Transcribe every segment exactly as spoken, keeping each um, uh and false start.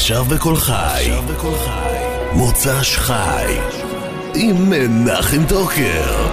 עכשיו בכל חי, מוצ"ש חי, עם מנחם טוקר.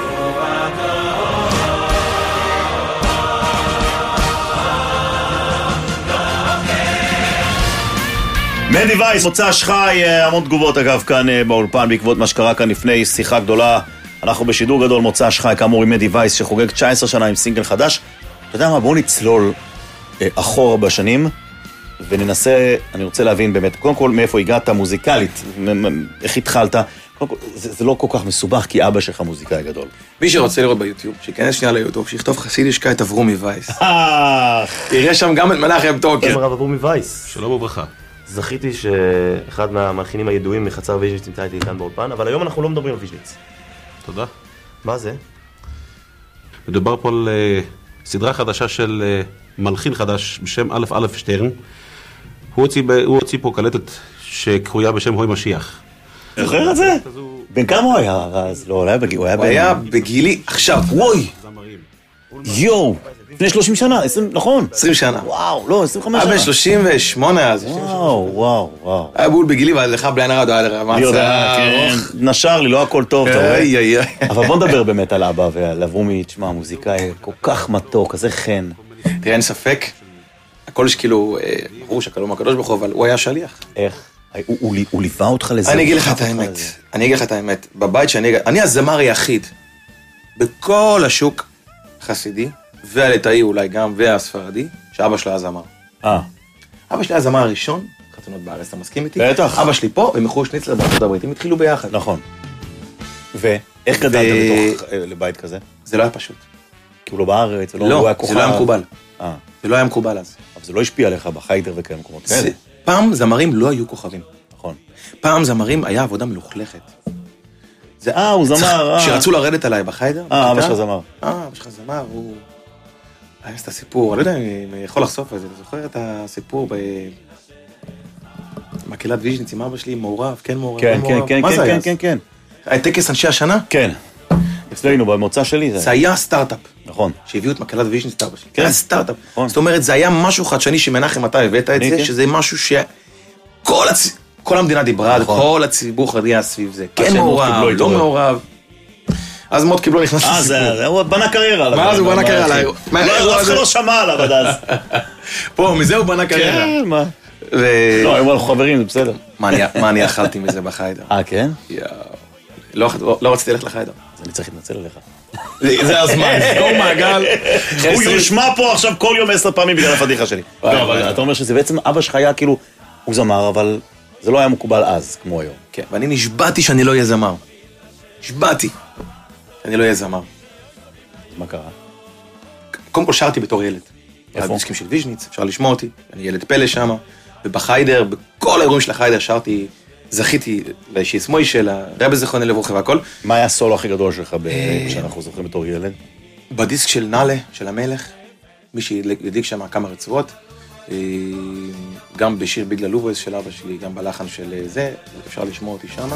מנדי וייס, מוצ"ש חי, המון תגובות אגב כאן באולפן בעקבות מה שקרה כאן לפני שיחה גדולה. אנחנו בשידור גדול מוצ"ש חי, כאמור עם מנדי וייס שחוגג תשע עשרה שנה עם סינגל חדש. אתה יודע מה, בואו נצלול אחורה בשנים וננסה, אני רוצה להבין באמת, קודם כל מאיפה הגעת מוזיקלית, איך התחלת. קודם כל, זה, זה לא כל כך מסובך כי אבא שלך מוזיקאי גדול. מי שרוצה לראות ביוטיוב, שיכנס שנייה ליוטיוב, שיכתוב חסידישקה את אברומי וייס. יראה שם גם את מנחם טוקר. הרב אברומי וייס. שלום וברכה. זכיתי שאחד מהמלחינים הידועים מחצר ויז'ניץ נמצא איתי כאן באולפן, אבל היום אנחנו לא מדברים על ויז'ניץ. תודה. מה זה? מדובר פה על uh, סדרה חדשה של uh, מלחין חדש בשם א' א' שטרן. הוא הוציא, ב, הוא הוציא פה קלטת שקרויה בשם הוי משיח. זוכר את זה? בן כמה הוא היה אז? לא, הוא היה בגילי. הוא היה בגילי עכשיו. וואי! יואו! לפני שלושים שנה, נכון? עשרים שנה. וואו, לא, עשרים וחמש שנה. היה ב-שלושים ושמונה אז. וואו, וואו, וואו. היה בול בגילי, ואז לך בלי הנרד, היה לך אני יודע, כן, נשר לי, לא הכל טוב, אתה רואה? איי, איי, איי. אבל בוא נדבר באמת על אבא ועל אברומי, תשמע, מוזיקאי כל כך מתוק, כזה חן. תראה, אין ספק, הכל שכאילו, ברור שהקלום הקדוש ברוך הוא, אבל הוא היה שליח. איך? הוא ליווה אותך לזה? אני אגיד לך את האמת, אני אגיד לך את האמת, בבית שאני, אני הזמר היחיד, בכל השוק חסידי, והליטאי אולי גם, והספרדי, שאבא שלה הזמר. אה. אבא שלי הזמר הראשון, חתונות בארץ, אתה מסכים איתי? בטח. אבא שלי פה, ומחור שניצלר בארצות הברית, הם התחילו ביחד. נכון. ואיך גדלת בתוך לבית כזה? זה לא היה פשוט. כי הוא לא בארץ, לא, זה לא היה מקובל. אה. זה לא היה מקובל אז. אבל זה לא השפיע עליך בחיידר וכאלה מקומות כאלה. פעם זמרים לא היו כוכבים. נכון. פעם זמרים היה עבודה מלוכלכת. אה, הוא זמר. כשרצו לרדת עליי בחיידר. אה, אבא שלך זמר. אה, אבא שלך זמר, הוא... היה את הסיפור, אני לא יודע אם אני יכול לחשוף את זה, אתה זוכר את הסיפור במקהלת ויז'ניץ עם אבא שלי, מעורב, כן מעורב, כן, כן, כן, מה זה היה? כן, כן. היה טקס אנשי השנה? כן. אצלנו, במוצא שלי זה... זה היה סטארט-אפ. נכון. שהביאו את מקהלת ויז'ניץ את אבא שלי. כן. היה סטארט-אפ. נכון. זאת אומרת, זה היה משהו חדשני שמנחם אתה הבאת את זה, שזה משהו שכל הצ... כל המדינה דיברה, כל הציבור חדריה סביב זה. כן מעורב, לא מעורב. אז מאוד קיבלו נכנס לסיפור. אה, זה, הוא בנה קריירה. מה אז הוא בנה קריירה? לא, אף אחד לא שמע עליו עד אז. פה, מזה הוא בנה קריירה. כן, מה? לא, היום אנחנו חברים, זה בסדר. מה אני אכלתי מזה בחיידר? אה, כן? לא רציתי ללכת לחיידר. אז אני צריך להתנצל עליך. זה הזמן, סגור מעגל. הוא יושמע פה עכשיו כל יום עשר פעמים בגלל הפדיחה שלי. לא, אבל אתה אומר שזה בעצם אבא שלך היה כאילו, הוא זמר, אבל זה לא היה מקובל אז, כמו היום. כן, ואני נשבעתי שאני לא אהיה זמר. נשבעתי. אני לא אהיה זמר. מה קרה? קודם כל שרתי בתור ילד. איפה? הדיסקים של ויז'ניץ, אפשר לשמוע אותי. אני ילד פלא שם, ובחיידר, בכל האירועים של החיידר שרתי, זכיתי לאישיס מוישל, הרבי זיכרונו לברכה והכל. מה היה הסולו הכי גדול שלך שאנחנו זוכרים בתור ילד? בדיסק של נאלה, של המלך, מי שהדליק שם כמה רצועות, גם בשיר בגלל לובויס של אבא שלי, גם בלחן של זה, אפשר לשמוע אותי שם.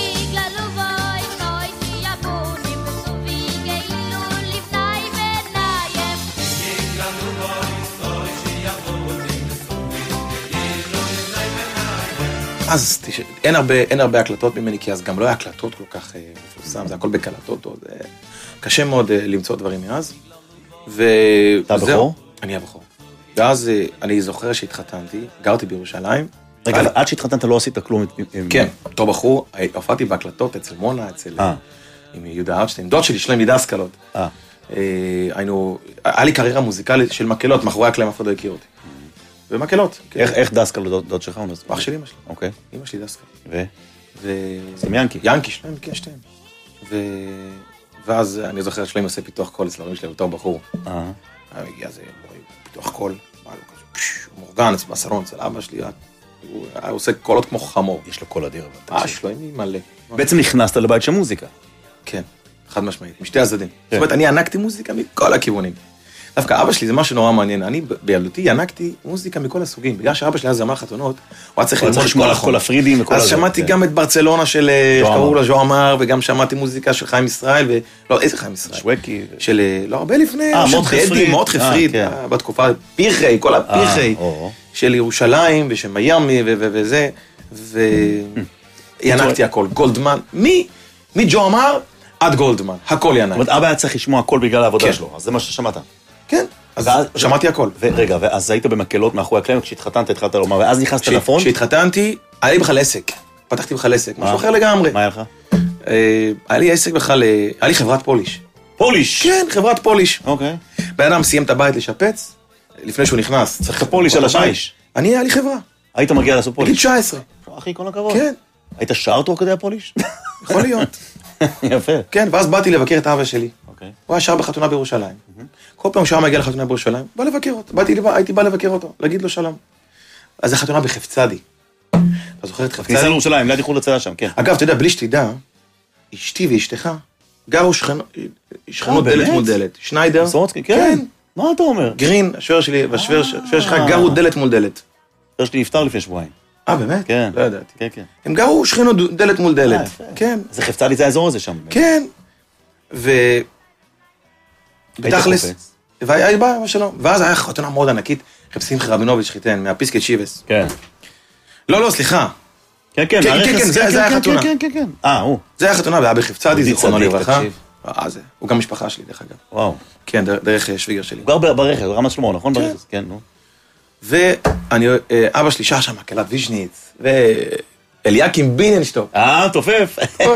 אז אין הרבה, אין הרבה הקלטות ממני, כי אז גם לא היה הקלטות כל כך מפורסם, זה הכל בקלטות, זה קשה מאוד למצוא דברים מאז. אתה הבכור? אני הבכור. ואז אני זוכר שהתחתנתי, גרתי בירושלים. רגע, עד שהתחתנת לא עשית כלום? כן, אותו בחור, הופעתי בהקלטות אצל מונה, אצל... עם יהודה ארטשטיין, דוד שלי, שלהם ידע השכלות. היינו, היה לי קריירה מוזיקלית של מקהלות, מאחורי הקלעים אף אחד לא הכיר אותי. ומקהלות. איך דסקל דוד שלך? אח של אמא שלי. אוקיי. אמא שלי דסקל. ו? זה עם ינקי. ינקי, שלהם, כן, שתיים. ואז אני זוכר שלהם עושה פיתוח קול אצל ההורים שלהם, אותו בחור. אה. היה מגיע איזה פיתוח קול, מורגן, בסלון, אצל אבא שלי, הוא עושה קולות כמו חמור. יש לו קול אדיר. אה, שלו, אני מלא. בעצם נכנסת לבית של מוזיקה. כן, חד משמעית, משתי הצדדים. זאת אומרת, אני ינקתי מוזיקה מכל הכיוונים. דווקא אבא שלי זה משהו נורא מעניין. אני בילדותי ינקתי מוזיקה מכל הסוגים. בגלל שאבא שלי היה זמר חתונות, הוא היה צריך ללמוד את כל הפרידים וכל הזה. אז שמעתי גם את ברצלונה של, שקראו לה ז'ו אמר, וגם שמעתי מוזיקה של חיים ישראל, ולא, איזה חיים ישראל? שווקי. של, לא, הרבה לפני, מות חפריד. מות חפריד, בתקופה, פירחי, כל הפירחי, של ירושלים ושל מיאמי וזה, וינקתי הכל, גולדמן, מג'ו אמר עד גולדמן, הכל ינק. זאת אומרת, אבא היה צריך לשמוע הכל בגלל העבודה שלו, אז זה מה ששמעת. כן, אז שמעתי הכל. רגע, ואז היית במקהלות מאחורי הקלעים, כשהתחתנת התחלת לומר, ואז נכנסת לפרונט? כשהתחתנתי, היה לי בכלל עסק, פתחתי בכלל עסק, משהו אחר לגמרי. מה היה לך? היה לי עסק בכלל, היה לי חברת פוליש. פוליש? כן, חברת פוליש. אוקיי. בן אדם סיים את הבית לשפץ, לפני שהוא נכנס. צריך את הפוליש על השיש. אני, היה לי חברה. היית מגיע לעשות פוליש? בגיל תשע עשרה. אחי, כל הכבוד. כן. היית שר תוך כדי הפוליש? יכול להיות. יפה. כן, ואז באתי לבקר את אבא שלי. אוקיי. הוא היה שר בחתונה בירושלים. כל פעם שהוא מגיע לחתונה בירושלים, בא לבקר אותו. באתי, הייתי בא לבקר אותו, להגיד לו שלום. אז זו חתונה בחפצדי. אתה זוכר את חפצדי? כניסה לירושלים, ליד איחוד הצלה שם, כן. אגב, אתה יודע, בלי שתדע, אשתי ואשתך גרו שכנות דלת מול דלת. שניידר. סורצקי, כן. מה אתה אומר? גרין, השוער שלי והשוער שלך גרו דלת מול דלת. השוער שלי נפטר לפני שבועיים. אה, באמת? כן. לא ידעתי. כן, כן. הם גרו שכנות דלת מול דלת. כן. זה חפצה לי את האזור הזה שם. כן. ו... בתכלס. והיה בא, מה שלום. ואז היה חתונה מאוד ענקית, רב שמחה רבינוביץ' חיתן, מהפיסקט שיבס. כן. לא, לא, סליחה. כן, כן, כן, כן, זה היה חתונה. כן, כן, כן. אה, הוא. זה היה חתונה, והיה בחפצדי, זיכרונו לברכה. תקשיב. אה, זה. הוא גם משפחה שלי, דרך אגב. וואו. כן, דרך שוויגר שלי. הוא גר ברכב, רמת שלמה, נכון? כן. כן, נו. ואני, אבא שלי שר שם, מקהלת ויז'ניץ, ואליקים ביננשטוק. אה, תופף.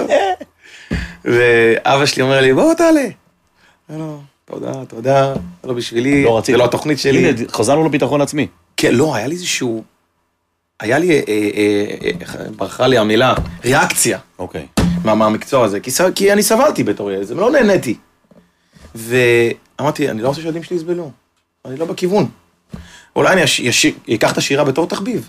ואבא שלי אומר לי, בוא תעלה. לא, תודה, תודה, זה לא בשבילי, זה לא התוכנית שלי. הנה, חזרנו לביטחון עצמי. כן, לא, היה לי איזשהו, היה לי, ברכה לי המילה, ריאקציה. אוקיי. מהמקצוע הזה, כי אני סבלתי בתור ילד, זה לא נהניתי. ואמרתי, אני לא רוצה שהילדים שלי יסבלו, אני לא בכיוון. אולי אני אקח את השירה בתור תחביב.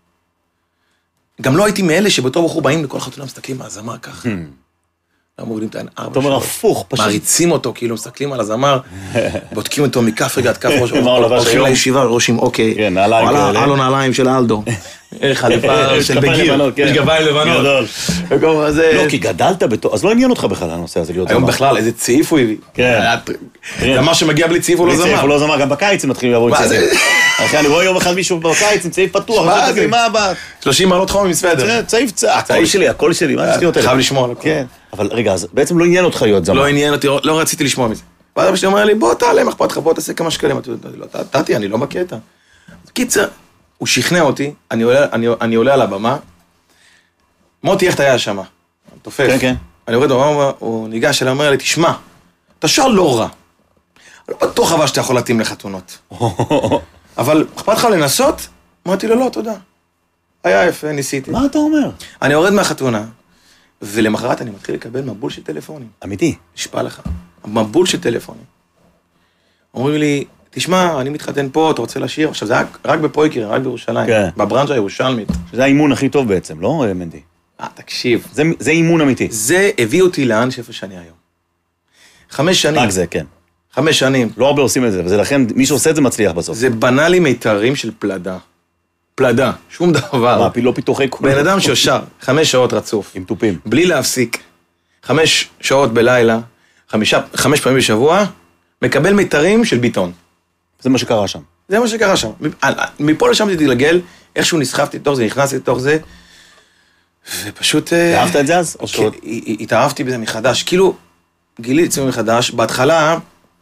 גם לא הייתי מאלה שבתור בחור באים לכל חתונה, מסתכלים על הזמר ככה. לא מורידים את העין ארבע אתה אומר הפוך, פשוט. מעריצים אותו, כאילו מסתכלים על הזמר, בודקים אותו מכף רגע עד כף ראש, מה הוא לבש הולכים היום? לישיבה, ראשים, אוקיי. כן, נעליים כאלה. עלו נעליים של אלדו. חליפה של בגיר. יש גביים לבנות. גדול. וכל זה... לא, כי גדלת בתור, אז לא עניין אותך בכלל הנושא הזה להיות זמר. היום בכלל, איזה צעיף הוא הביא. כן. זמר שמגיע בלי צעיף הוא לא זמר. הוא לא זמר, גם בקיץ הם מתחילים לעבור עם צעיף. אחי, אני רואה יום אחד מישהו בקיץ עם צעיף פתוח. מה זה? שלושים מעלות חום עם סוודר. צעיף צעיף. הקול שלי, הקול שלי, מה שלי יותר? חייב לשמוע. כן. אבל רגע, אז בעצם לא עניין אותך להיות זמר. לא עניין אותי, לא רציתי לשמוע מזה. ואז אבא שלי אומר לי, בוא תעלה, מה אכפת לך, בוא תעשה כמה שקלים. תעתי, אני לא בקטע. קיצר, הוא שכנע אותי, אני עולה, אני, אני עולה על הבמה, מוטי, איך אתה היה שם? תופף. כן, כן. אני יורד בבמה, הוא ניגש אליי, אומר לי, תשמע, אתה שר לא רע. לא בטוח אבל שאתה יכול להתאים לחתונות. אבל אכפת לך לנסות? אמרתי לו, לא, תודה. היה יפה, ניסיתי. מה אתה אומר? אני יורד מהחתונה, ולמחרת אני מתחיל לקבל מבול של טלפונים. אמיתי. נשפע לך. מבול של טלפונים. אומרים לי, תשמע, אני מתחתן פה, אתה רוצה לשיר? עכשיו, זה רק בפויקרים, רק בירושלים. כן. בברנז'ה הירושלמית. שזה האימון הכי טוב בעצם, לא, מנדי? אה, תקשיב. זה, זה אימון אמיתי. זה הביא אותי לאן שאיפה שאני היום. חמש שנים. רק זה, כן. חמש שנים. לא הרבה עושים את זה, וזה לכן, מי שעושה את זה מצליח בסוף. זה בנה לי מיתרים של פלדה. פלדה, שום דבר. מה, לא פיתוחי קול. בן אדם שיושר, חמש שעות רצוף. עם טופים. בלי להפסיק. חמש שעות בלילה, חמישה, חמש פעמים בשבוע, מקבל מיתרים של ביטון. זה מה שקרה שם. זה מה שקרה שם. מפה לשם תתגלגל, איכשהו נסחפתי לתוך זה, נכנסתי לתוך זה, ופשוט... אהבת את זה אז? התאהבתי בזה מחדש. כאילו, גיליתי עצמי מחדש, בהתחלה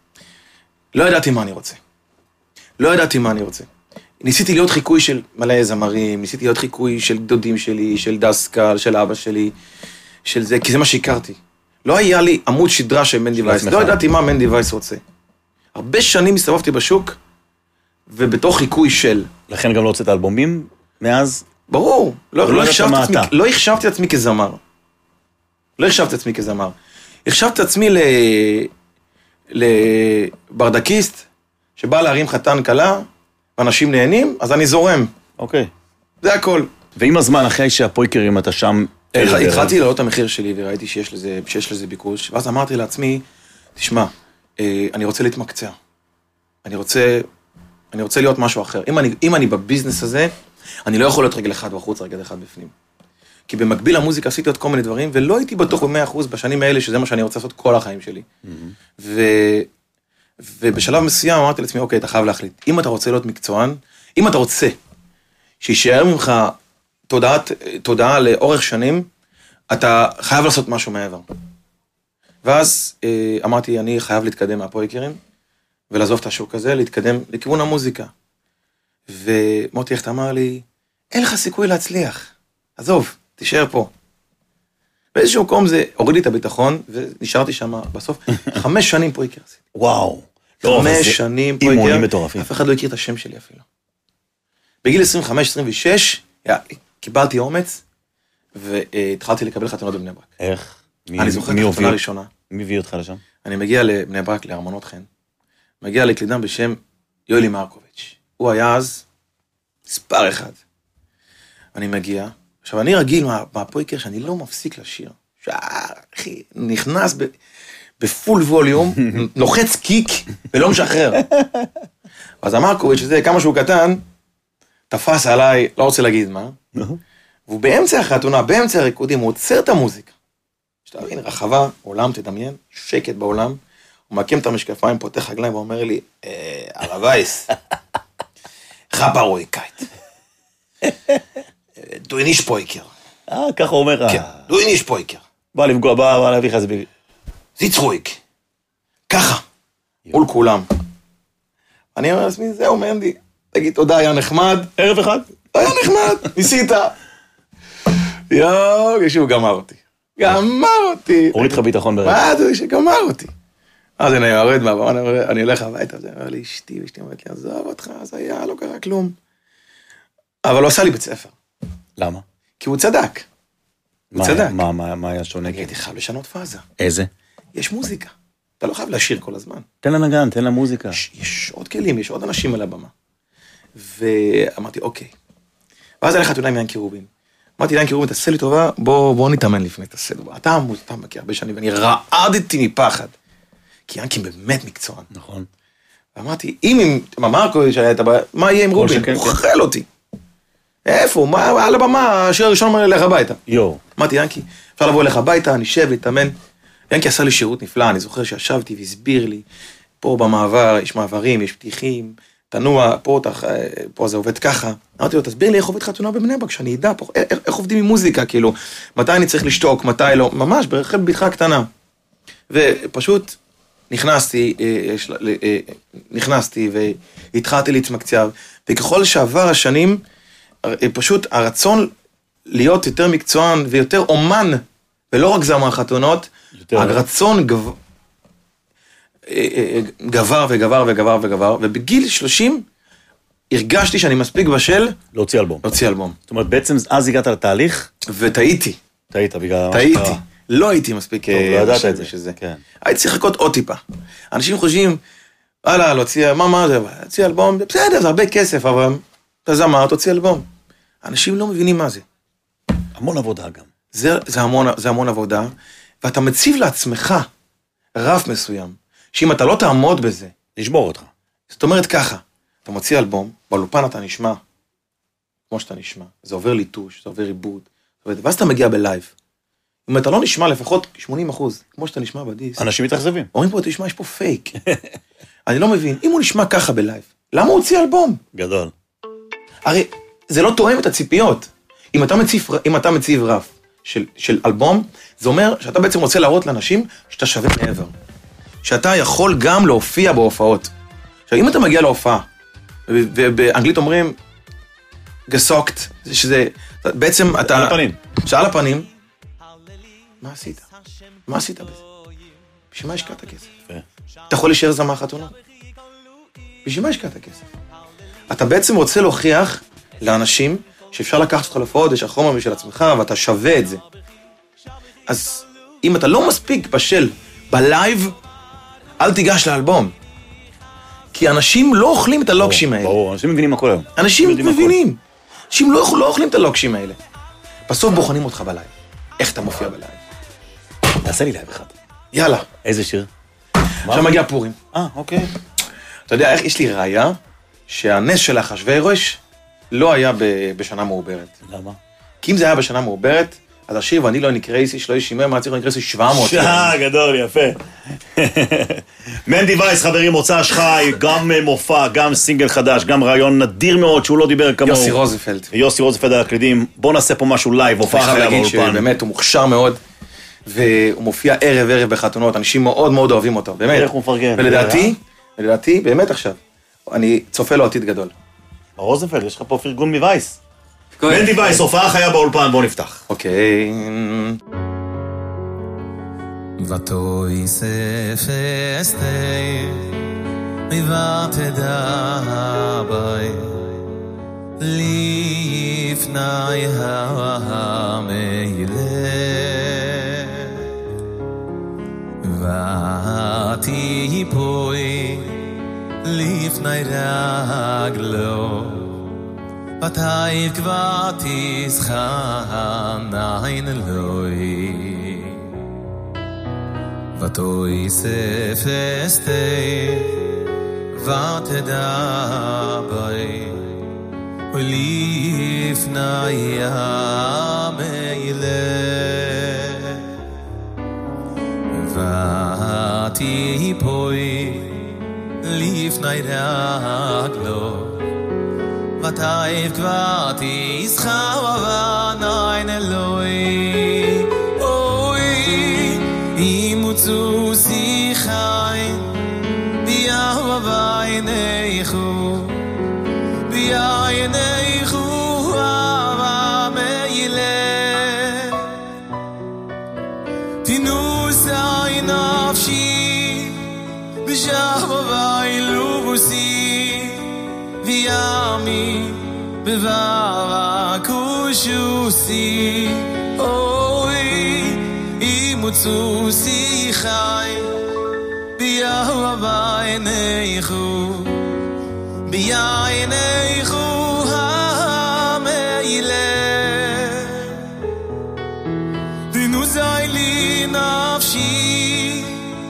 לא ידעתי מה אני רוצה. לא ידעתי מה אני רוצה. ניסיתי להיות חיקוי של מלא זמרים, ניסיתי להיות חיקוי של דודים שלי, של דסקל, של אבא שלי, של זה, כי זה מה שהכרתי. לא היה לי עמוד שדרה של מנדי וייס, לא ידעתי מה מנדי וייס רוצה. הרבה שנים הסתובבתי בשוק, ובתוך חיקוי של... לכן גם לא הוצאת אלבומים מאז? ברור, לא החשבתי עצמי כזמר. לא החשבתי עצמי כזמר. החשבתי עצמי לברדקיסט, שבא להרים חתן קלה, ואנשים נהנים, אז אני זורם. אוקיי. זה הכל. ועם הזמן, אחרי שהפויקרים אתה שם... התחלתי לעלות את המחיר שלי, וראיתי שיש לזה, שיש לזה ביקוש, ואז אמרתי לעצמי, תשמע, אני רוצה להתמקצע. אני רוצה, אני רוצה להיות משהו אחר. אם אני, אם אני בביזנס הזה, אני לא יכול להיות רגל אחד בחוץ, רגל אחד בפנים. כי במקביל למוזיקה עשיתי עוד כל מיני דברים, ולא הייתי בטוח ב-מאה אחוז בשנים האלה, שזה מה שאני רוצה לעשות כל החיים שלי. ו... ובשלב מסוים אמרתי לעצמי, אוקיי, אתה חייב להחליט. אם אתה רוצה להיות מקצוען, אם אתה רוצה שישאר ממך תודעת, תודעה לאורך שנים, אתה חייב לעשות משהו מעבר. ואז אה, אמרתי, אני חייב להתקדם מהפויקרים, ולעזוב את השוק הזה, להתקדם לכיוון המוזיקה. ומוטי הכט אמר לי, אין לך סיכוי להצליח, עזוב, תישאר פה. באיזשהו מקום זה הוריד לי את הביטחון, ונשארתי שם בסוף חמש שנים פויקר. וואו. חמש שנים פויקר, אף אחד לא הכיר את השם שלי אפילו. בגיל עשרים וחמש עשרים ושש, קיבלתי אומץ, והתחלתי לקבל חתונות בבני ברק. איך? אני זוכר את החתונה הראשונה. מי הביא אותך לשם? אני מגיע לבני ברק, לארמונות חן. מגיע לקלידן בשם יואלי מרקוביץ'. הוא היה אז מספר אחד. אני מגיע, עכשיו אני רגיל מהפויקר שאני לא מפסיק לשיר. אחי, נכנס בפול ווליום, לוחץ קיק ולא משחרר. אז המרקוביץ' שזה כמה שהוא קטן, תפס עליי, לא רוצה להגיד מה, והוא באמצע החתונה, באמצע הריקודים, הוא עוצר את המוזיקה. שתבין, רחבה, עולם, תדמיין, שקט בעולם, הוא מקים את המשקפיים, פותח רגליים ואומר לי, הרב וייס, חפרויקייט. דו איניש פויקר. אה, ככה הוא אומר. כן, דו איניש פויקר. בא לפגוע, בא להביא לך זה... זיצרויק. ככה. מול כולם. אני אומר לעצמי, זהו, מנדי. תגיד, תודה, היה נחמד. ערב אחד. היה נחמד, ניסית. יואו, שהוא גמר אותי. גמר אותי. הוריד לך ביטחון ברגע. מה זה שגמר אותי? אז אני יורד מהבמה, אני הולך הביתה, זה אומר לי, אשתי, ואשתי אומרת לי, עזוב אותך, אז היה, לא קרה כלום. אבל הוא עשה לי בית ספר. למה? כי הוא צדק. הוא צדק. מה, מה, מה היה שונה? הייתי חייב לשנות פאזה. איזה? יש מוזיקה. אתה לא חייב לשיר כל הזמן. תן לנגן, תן למוזיקה. יש, יש עוד כלים, יש עוד אנשים על הבמה. ואמרתי, אוקיי. ואז היה לך חתונה עם ינקי רובין. אמרתי, ינקי רובין, תעשה לי טובה, בוא, בוא נתאמן לפני, תעשה טובה. אתה, אתה מכיר הרבה שנים, ואני רעדתי מפחד. כי ינקי באמת מקצוען. נכון. ואמרתי, אם עם מרקוביץ' היה את הבעיה, מה יהיה עם רובין? הוא אוכל אותי. איפה? מה, על הבמה, השיר הראשון אומר לי, לך הביתה. יו. אמרתי, ינקי, אפשר לבוא אליך הביתה, אני שב, להתאמן. ינקי עשה לי שירות נפלא, אני זוכר שישבתי והסביר לי, פה במעבר יש מעברים, יש פתיחים, תנוע, פה, פה זה עובד ככה. אמרתי לו, תסביר לי איך עובד חתונה בבני ברק, שאני אדע פה, איך, איך עובדים עם מוזיקה, כאילו, מתי אני צריך לשתוק, מתי לא, ממש, ברחל ביתך הקטנה. ופשוט נכנסתי, נכנסתי והתחלתי להתמקצב, וככל שעבר השנים, פשוט הרצון להיות יותר מקצוען ויותר אומן, ולא רק זמר חתונות, הרצון גב... גבר וגבר וגבר וגבר, ובגיל שלושים הרגשתי שאני מספיק בשל להוציא אלבום. להוציא אלבום. זאת אומרת, בעצם אז הגעת לתהליך? וטעיתי. טעית בגלל מה טעיתי. שקרה. לא הייתי מספיק... טוב, לא ידעת את זה. שזה. כן. הייתי צריך לחכות עוד טיפה. אנשים חושבים, וואלה, להוציא, מה, מה זה, להוציא אלבום, בסדר, זה הרבה כסף, אבל אתה זמר, תוציא אלבום. אנשים לא מבינים מה זה. המון עבודה גם. זה, זה המון, זה המון עבודה, ואתה מציב לעצמך רף מסוים, שאם אתה לא תעמוד בזה, לשבור אותך. זאת אומרת ככה, אתה מוציא אלבום, באולפן אתה נשמע, כמו שאתה נשמע, זה עובר ליטוש, זה עובר עיבוד, ואז אתה מגיע בלייב. אם אתה לא נשמע לפחות שמונים אחוז, כמו שאתה נשמע בדיס, אנשים מתאכזבים. אומרים פה, תשמע, יש פה פייק. אני לא מבין, אם הוא נשמע ככה בלייב, למה הוא הוציא אלבום? גדול. הרי זה לא תואם את הציפיות. אם אתה מציב, אם אתה מציב רף של, של אלבום, זה אומר שאתה בעצם רוצה להראות לאנשים שאתה שווה מעבר. שאתה יכול גם להופיע בהופעות. עכשיו, אם אתה מגיע להופעה, ובאנגלית אומרים, גסוקט, שזה, בעצם אתה... על הפנים. שעל הפנים, מה עשית? מה עשית בזה? בשביל מה השקעת כסף? אתה יכול להישאר זמר חתונה? בשביל מה השקעת כסף? אתה בעצם רוצה להוכיח לאנשים שאפשר לקחת אותך להופעות, יש החומר משל עצמך, ואתה שווה את זה. אז אם אתה לא מספיק בשל בלייב, אל תיגש לאלבום. כי אנשים לא אוכלים את הלוקשים האלה. ברור, אנשים מבינים הכל היום. אנשים מבינים. אנשים לא, לא אוכלים את הלוקשים האלה. בסוף בוחנים אותך בלייב. איך אתה מופיע בלייב? תעשה לי לייב אחד. יאללה. איזה שיר? עכשיו מגיע פורים. אה, אוקיי. אתה יודע, איך יש לי ראיה שהנס של אחשוורוש לא היה בשנה מעוברת. למה? כי אם זה היה בשנה מעוברת, אז השיר ואני לא נקרייסי שלא ישימם, מה צריך לקרייסי שבע מאות. שעה, גדול, יפה. מנדי וייס, חברים, מוצא שחי, גם מופע, גם סינגל חדש, גם רעיון נדיר מאוד שהוא לא דיבר כמוהו. יוסי רוזנפלד. יוסי רוזנפלד על הקלידים. בוא נעשה פה משהו לייב, הופעה חיה באולפן. באמת, הוא מוכשר מאוד, והוא מופיע ערב ערב בחתונות, אנשים מאוד מאוד אוהבים אותו, באמת. איך הוא מפרגן. ולדעתי, ולדעתי, באמת עכשיו, אני צופה לו עתיד גדול. רוזנפלד, יש לך פה פרגון מווייס. מנדי וייס, הופעה חיה באולפן, בוא נפתח. אוקיי. ותוי ספסתי ותדבי לפני המילא ותיפוי לפני רגלו ותאיר קבעתי זכנין אלוהי ותוי ספסתי ותדבי ולפני המילא ותיפוי לפני רגלו ותאיר קבעתי זכנין אלוהי אימוצו שיחיים ביאהבה בעיניכו בעיניכו אהבה מילא תנוסי נפשי בשהבה בעילובוסי וימי בבבה קושוסי מוצאו שיחיים ביאהבה בעיניכו בעיניכו המילא תנוסי לי נפשי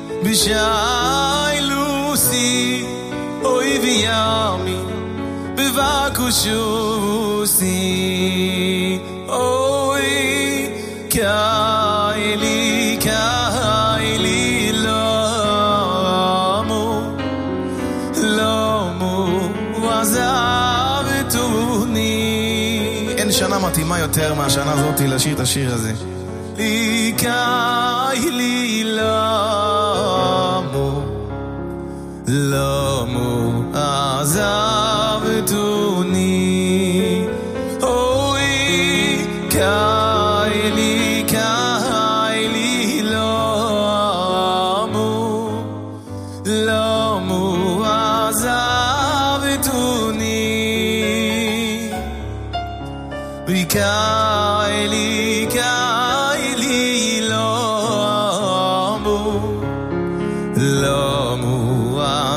בשאילוסי אוי וימי בבקושוסי אוי כאילי כאילי למו למו עזבתוני אין שנה מתאימה יותר מהשנה הזאת לשיר את השיר הזה לי כאילי למו למו עזבתוני אוי כאילי כאילי למו למו עזבתוני וכאילי כאילי למו למו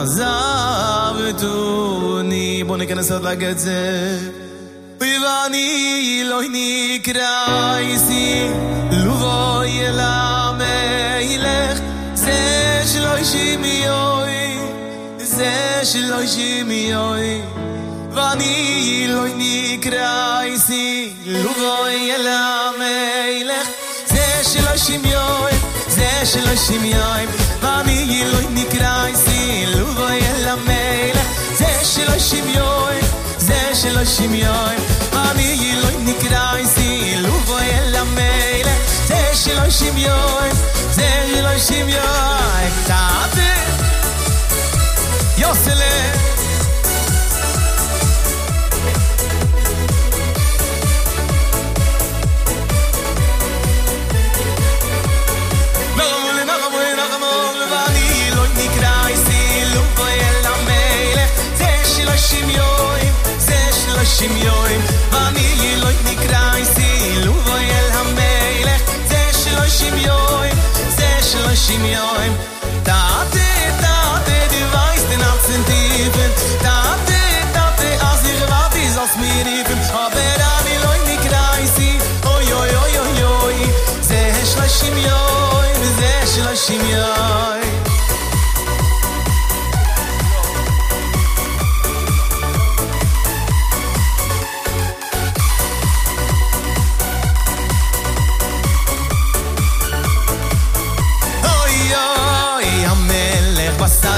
עזבתוני בוא ניכנס עוד להגיד זה ואני לא נקרייסי לבואי אל המלך זה שלא ישמיעוי זה שלא ישמיעוי ואני לא נקרייסי לבואי אל המלך זה שלא ישמיעוי זה שלא ישמיעוי ואני לא נקרייסי לבואי אל המלך זה שלא ישמיעוי זה שלא שמיעוי אני לא נקרייסי לבואי אל המלך זה שלא שמיעוי זה שלא שמיעוי תעתי יוסלה נרמול נרמול נרמול ואני לא נקרייסי לבואי אל המלך זה שלא שמיעוי שמיעויים ואני לא נקרייסי לבואי אל המלך זה שלא שמיעויים זה שלא שמיעויים תעתי תעתי די weiß den Herzen tiefen תעתי תעתי אז הרבתי זוס מיריפים aber אני לא נקרייסי אוי אוי אוי אוי אוי זה שלא שמיעויים זה שלא שמיעויים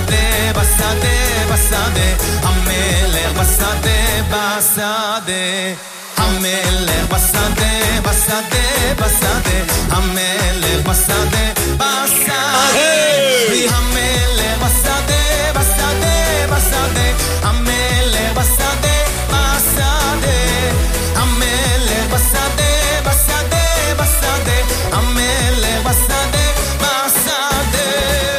בשדה, בשדה, בשדה, המלך בשדה, בשדה, המלך בשדה, בשדה, בשדה, המלך בשדה, בשדה, המלך בשדה, בשדה, בשדה, המלך בשדה, בשדה, המלך בשדה, בשדה, בשדה, המלך בשדה, בשדה.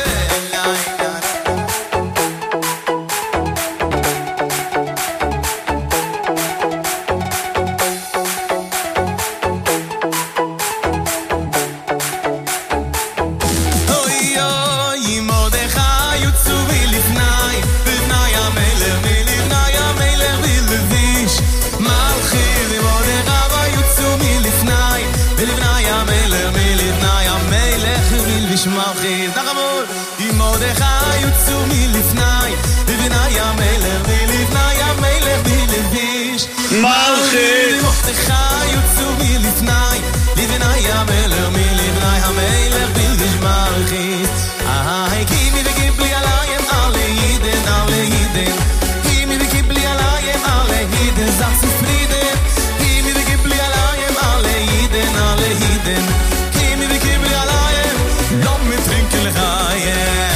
אוי אוי מרדכי יוצאו מלפני, לפני המלך מלפני המלך בלביש מלכי ומרדכי יוצאו מלפני, ולפני המלך מלפני המלך בלביש מלכי. תחמוד עם מרדכי יוצאו מלפני, לפני המלך מלפני המלך בלביש מלכי מרדכי יוצאו מלפני, לפני המלך מלפני המלך בלביש מלכי. היי קימי וקיבלי עליים alle Jiden, alle Jiden, קימי וקיבלי עליים alle Jiden, sag zufrieden, קימי וקיבלי עליים alle Jiden, alle Jiden, קימי וקיבלי עליים, לא מתרינקל לחיים.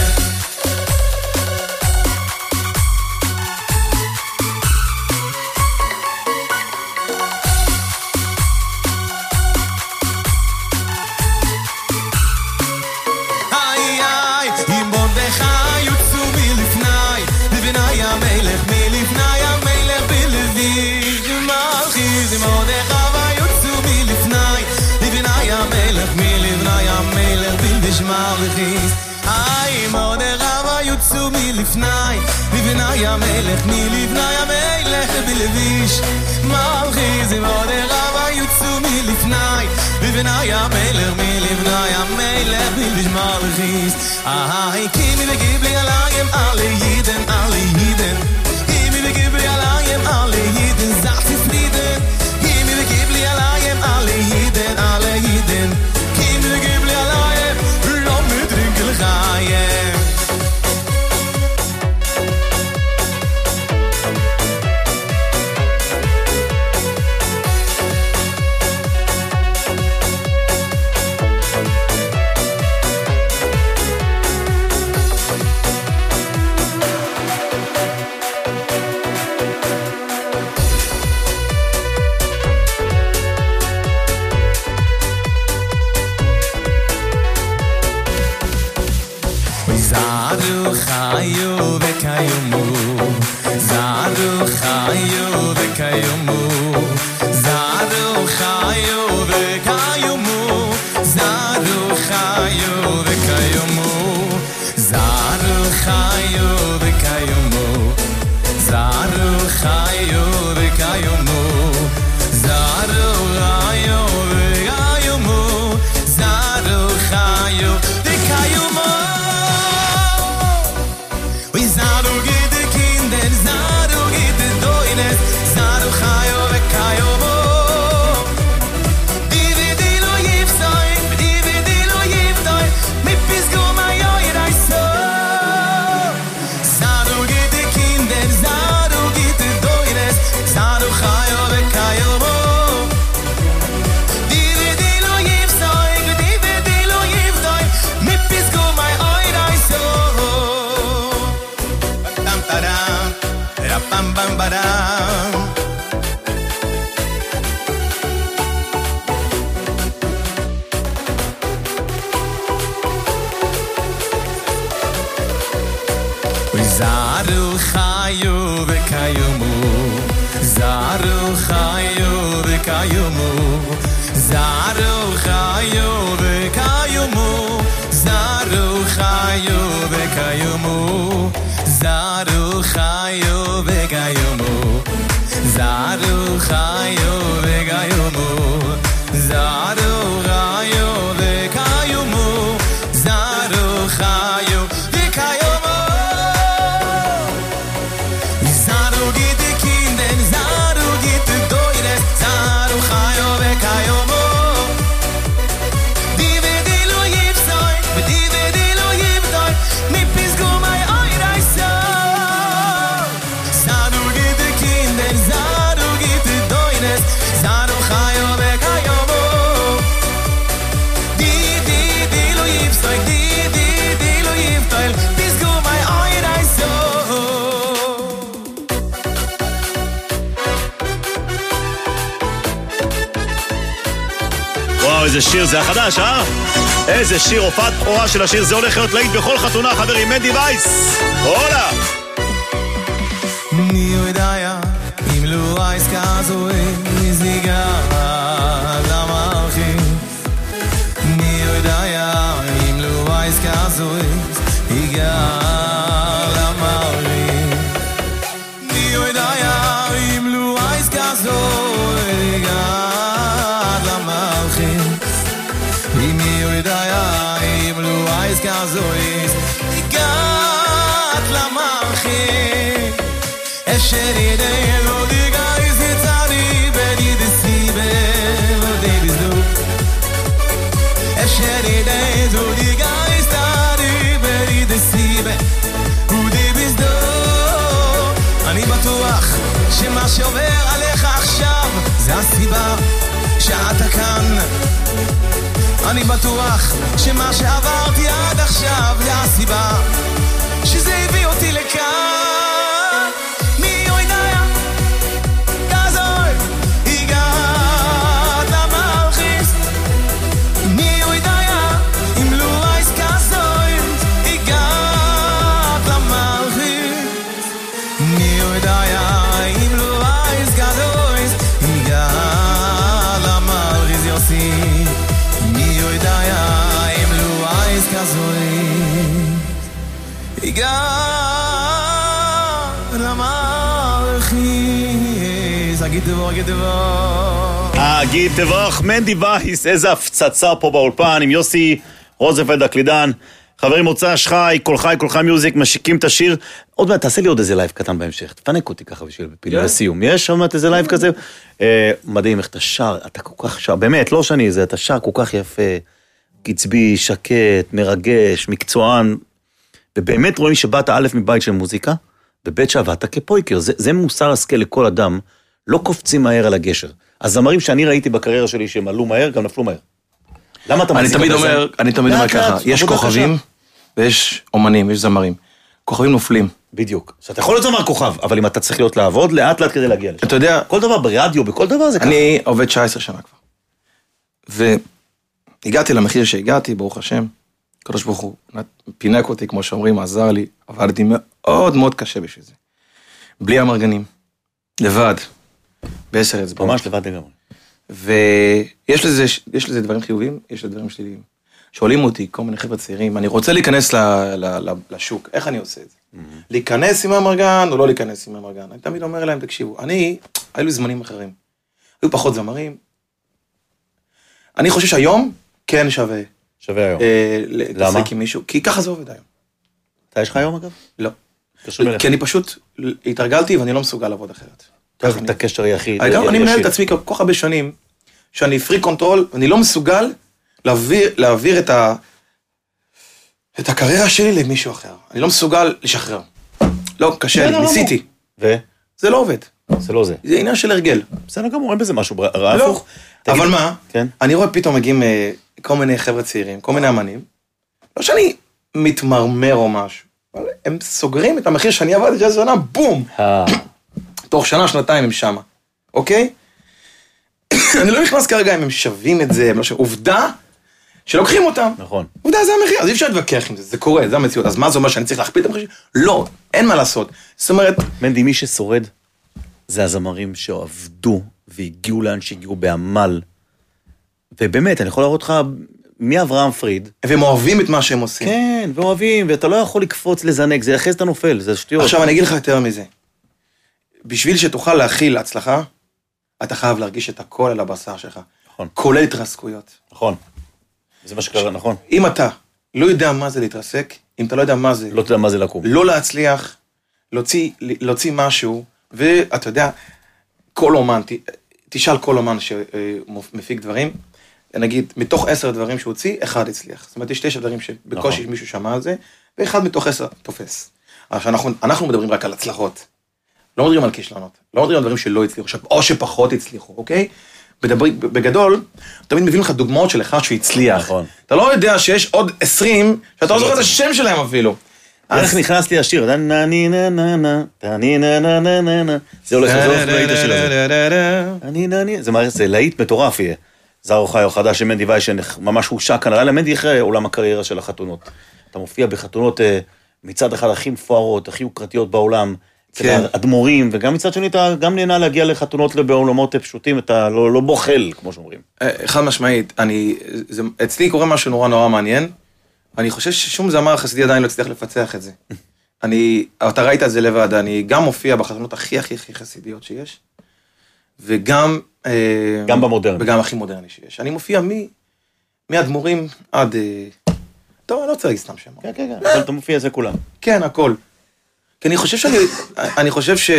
איי איי, עם מרדכי יוצאו מלפני, לפני המלך מלפני המלך בלביש מלכי. עם מרדכי יוצאו מלפני, לפני המלך מלפני המלך בלביש מלכי. איי מרדכי יוצאו מלפני, לפני המלך מלפני המלך בלביש מלכי. עם מרדכי יוצאו מלפני, לפני המלך מלפני המלך בלביש מלכי. איי קימי וקיבלי עליים alle Jiden, alle Jiden, קימי וקיבלי עליים alle Jiden, sag zufrieden, קימי וקיבלי עליים alle Jiden, alle Jiden, קימי וקיבלי עליים, לא מתרינקל לחיים. זרו חיו וקיומו, זרו חיו וקיומו, זרו חיו וקיומו, זרו חיו וקיומו, זרו חיו וקיומו, זרו חיו וקיומו, זרו חיו וקיומו, זרו חיו וקיומו. We zaro gite kinder, zaro gite doines, zaro chayo vekayo mo. Divi dilo yiftoy, divi dilo yiftoy, mi pisgo mayo irai so. Zaro gite kinder, zaro gite doines, zaro chayo vekayo mo. Divi dilo yiftoy, divi dilo yiftoy, mi pisgo mayo irai so. Pam pam badam. Zaru chayu v'kayumu, zaru chayu v'kayumu, zaru chayu v'kayumu, zaru chayu v'kayumu, zaru chayu v'kayumu, zaru chayu v'kayumu, zaru chayu v'kayumu, zaru chayu v'kayumu. Zaru gite kinder, zaru gite doires, zaru chayu v'kayumu. Divi dilo yifsoy, divi dilo yiftoy, mi pisgu mai oira. איזה שיר זה החדש, אה? איזה שיר, הופעת בכורה של השיר, זה הולך להיות להיט בכל חתונה, חברים, מנדי וייס. הולה! מי יודע אם לא העסקה הזו הזיגה למלכים? מי יודע אם לא העסקה הזו הגעה למלכים? מי יודע אם לא העסקה הזו הגעה למלכים? מי יודע אם לא העסקה הזו הגעה למלכים? אשר ידי לא דיגה יזיצני בדי דסיבה ודי בזדו אשר ידי לא דיגה יזיצני בדי דסיבה ודי בזדו אני בטוח שמה שעובר עליך עכשיו זה הסיבה שאתה כאן אני בטוח שמה שעברתי עד עכשיו זה הסיבה שזה הביא אותי לכאן אגיד תבוך, אגיד תבוך אגיד תבוך, מנדי וייס, איזה הפצצה פה באולפן עם יוסי רוזנפלד הקלידן. חברים, מוצ"ש חי, כל חי, כל חי מיוזיק, משיקים את השיר. עוד מעט, תעשה לי עוד איזה לייב קטן בהמשך, תפנק אותי ככה בשביל בפילוי לסיום. יש עוד מעט איזה לייב כזה? מדהים, איך אתה שר, אתה כל כך שר, באמת, לא שאני זה, אתה שר כל כך יפה, קצבי, שקט, מרגש, מקצוען, ובאמת רואים שבאת א' מבית של מוזיקה, ובית שעבדת כפויקר, זה, זה מוסר השכל לכל אדם, לא קופצים מהר על הגשר. הזמרים שאני ראיתי בקריירה שלי שהם עלו מהר, גם נפלו מהר. למה אתה אני תמיד אומר, אני תמיד אומר ככה, יש כוכבים ויש אומנים, יש זמרים. כוכבים נופלים. בדיוק. שאתה יכול להיות זמר כוכב, אבל אם אתה צריך להיות לעבוד, לאט לאט כדי להגיע לשם. אתה יודע, כל דבר ברדיו, בכל דבר זה ככה. אני עובד תשע עשרה שנה כבר. והגעתי למחיר שהגעתי, ברוך השם. הקדוש ברוך הוא פינק אותי, כמו שאומרים, עזר לי. עבדתי מאוד מאוד קשה בשביל זה. בלי המרגנים. לבד. בעשר אצבעות. ממש לבד לגמרי. ויש לזה, יש לזה דברים חיוביים, יש לזה דברים שליליים. שואלים אותי, כל מיני חבר'ה צעירים, אני רוצה להיכנס ל, ל, ל, לשוק, איך אני עושה את זה? Mm-hmm. להיכנס עם המרגן או לא להיכנס עם המרגן? אני תמיד אומר להם, תקשיבו, אני, היו לי זמנים אחרים. היו פחות זמרים. אני חושב שהיום כן שווה. שווה היום. אה, להתעסק עם מישהו, כי ככה זה עובד היום. אתה יש לך היום אגב? לא. כי אני פשוט התרגלתי ואני לא מסוגל לעבוד אחרת. את הקשר היחיד. אני מנהל את עצמי כל כך הרבה שנים, שאני פרי קונטרול, ואני לא מסוגל להעביר, להעביר את ה... את הקריירה שלי למישהו אחר. אני לא מסוגל לשחרר. לא, קשה לי, ניסיתי. ו? זה לא עובד. זה לא זה. זה עניין של הרגל. בסדר גם, רואים בזה משהו רע לא. הפוך. אבל מה? כן. אני רואה פתאום מגיעים כל מיני חבר'ה צעירים, כל מיני אמנים. לא שאני מתמרמר או משהו, אבל הם סוגרים את המחיר שאני עבדתי של זונה, בום! תוך שנה, שנתיים הם שמה. אוקיי? אני לא נכנס כרגע אם הם שווים את זה, עובדה שלוקחים אותם. נכון. עובדה, זה המחיר, אז אי אפשר להתווכח עם זה, זה קורה, זה המציאות. אז מה זה אומר שאני צריך להכפיל את המחיר? לא, אין מה לעשות. זאת אומרת... מנדי, מי ששורד, זה הזמרים שעבדו והגיעו לאן שהגיעו בעמל. ובאמת, אני יכול להראות לך מי אברהם פריד. והם אוהבים את מה שהם עושים. כן, ואוהבים, ואתה לא יכול לקפוץ לזנק, זה אחרי שאתה נופל, זה שטויות. עכשיו אני אגיד לך יותר מזה. בשביל שתוכל להכיל הצלחה, אתה חייב להרגיש את הכל על הבשר שלך. נכון. כולל התרסקויות. נכון. זה מה שקרה, נכון. אם אתה לא יודע מה זה להתרסק, אם אתה לא יודע מה זה... לא יודע מה זה לקום. לא להצליח, להוציא, להוציא משהו, ואתה יודע, כל אומן, תשאל כל אומן שמפיק דברים, נגיד, מתוך עשר דברים שהוא הוציא, אחד הצליח. זאת אומרת, יש תשע דברים שבקושי נכון. מישהו שמע על זה, ואחד מתוך עשר תופס. עכשיו, אנחנו, אנחנו מדברים רק על הצלחות. לא מדברים על כישלונות, לא מדברים על דברים שלא הצליחו, או שפחות הצליחו, אוקיי? בדברי, בגדול, תמיד מביאים לך דוגמאות של אחד שהצליח. נכון. אתה לא יודע שיש עוד עשרים, שאתה לא זוכר את השם שלהם אפילו. איך נכנס לי השיר? זה הולך, זה הולך להיט השיר הזה. זה להיט מטורף יהיה. זר חיו החדש של מנדי וייס, שממש הושע כאן, עלה למנדי אחרי עולם הקריירה של החתונות. אתה מופיע בחתונות מצד אחד הכי מפוארות, הכי יוקרתיות בעולם, כן. אדמו"רים, וגם מצד שני אתה גם נהנה להגיע לחתונות בעולמות פשוטים, אתה לא, לא בוחל, כמו שאומרים. חד משמעית, אני, זה, אצלי קורה משהו נורא נורא מעניין, אני חושב ששום זמר חסידי עדיין לא הצליח לפצח את זה. אני, אתה ראית את זה לבד, אני גם מופיע בחתונות הכי הכי הכי חסידיות שיש, וגם... גם במודרני. וגם הכי מודרני שיש. אני מופיע מ... מאדמו"רים עד... טוב, אני לא רוצה להגיד סתם שם. כן, כן, כן, אבל אתה מופיע את זה כולם. כן, הכל. כי אני חושב שאני... אני חושב ש...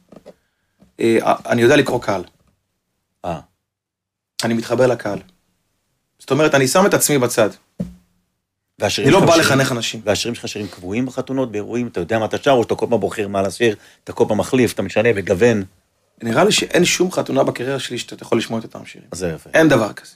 אני יודע לקרוא קהל. אה. אני מתחבר לקהל. זאת אומרת, אני שם את עצמי בצד. אני לא בא לחנך אנשים. והשירים שלך שירים קבועים בחתונות, באירועים, אתה יודע מה אתה שר, או שאתה כל פעם בוחר מה לשיר, אתה כל פעם מחליף, אתה משנה בגוון. נראה לי שאין שום חתונה בקריירה שלי שאתה יכול לשמוע את אותם שירים. זה יפה. אין דבר כזה.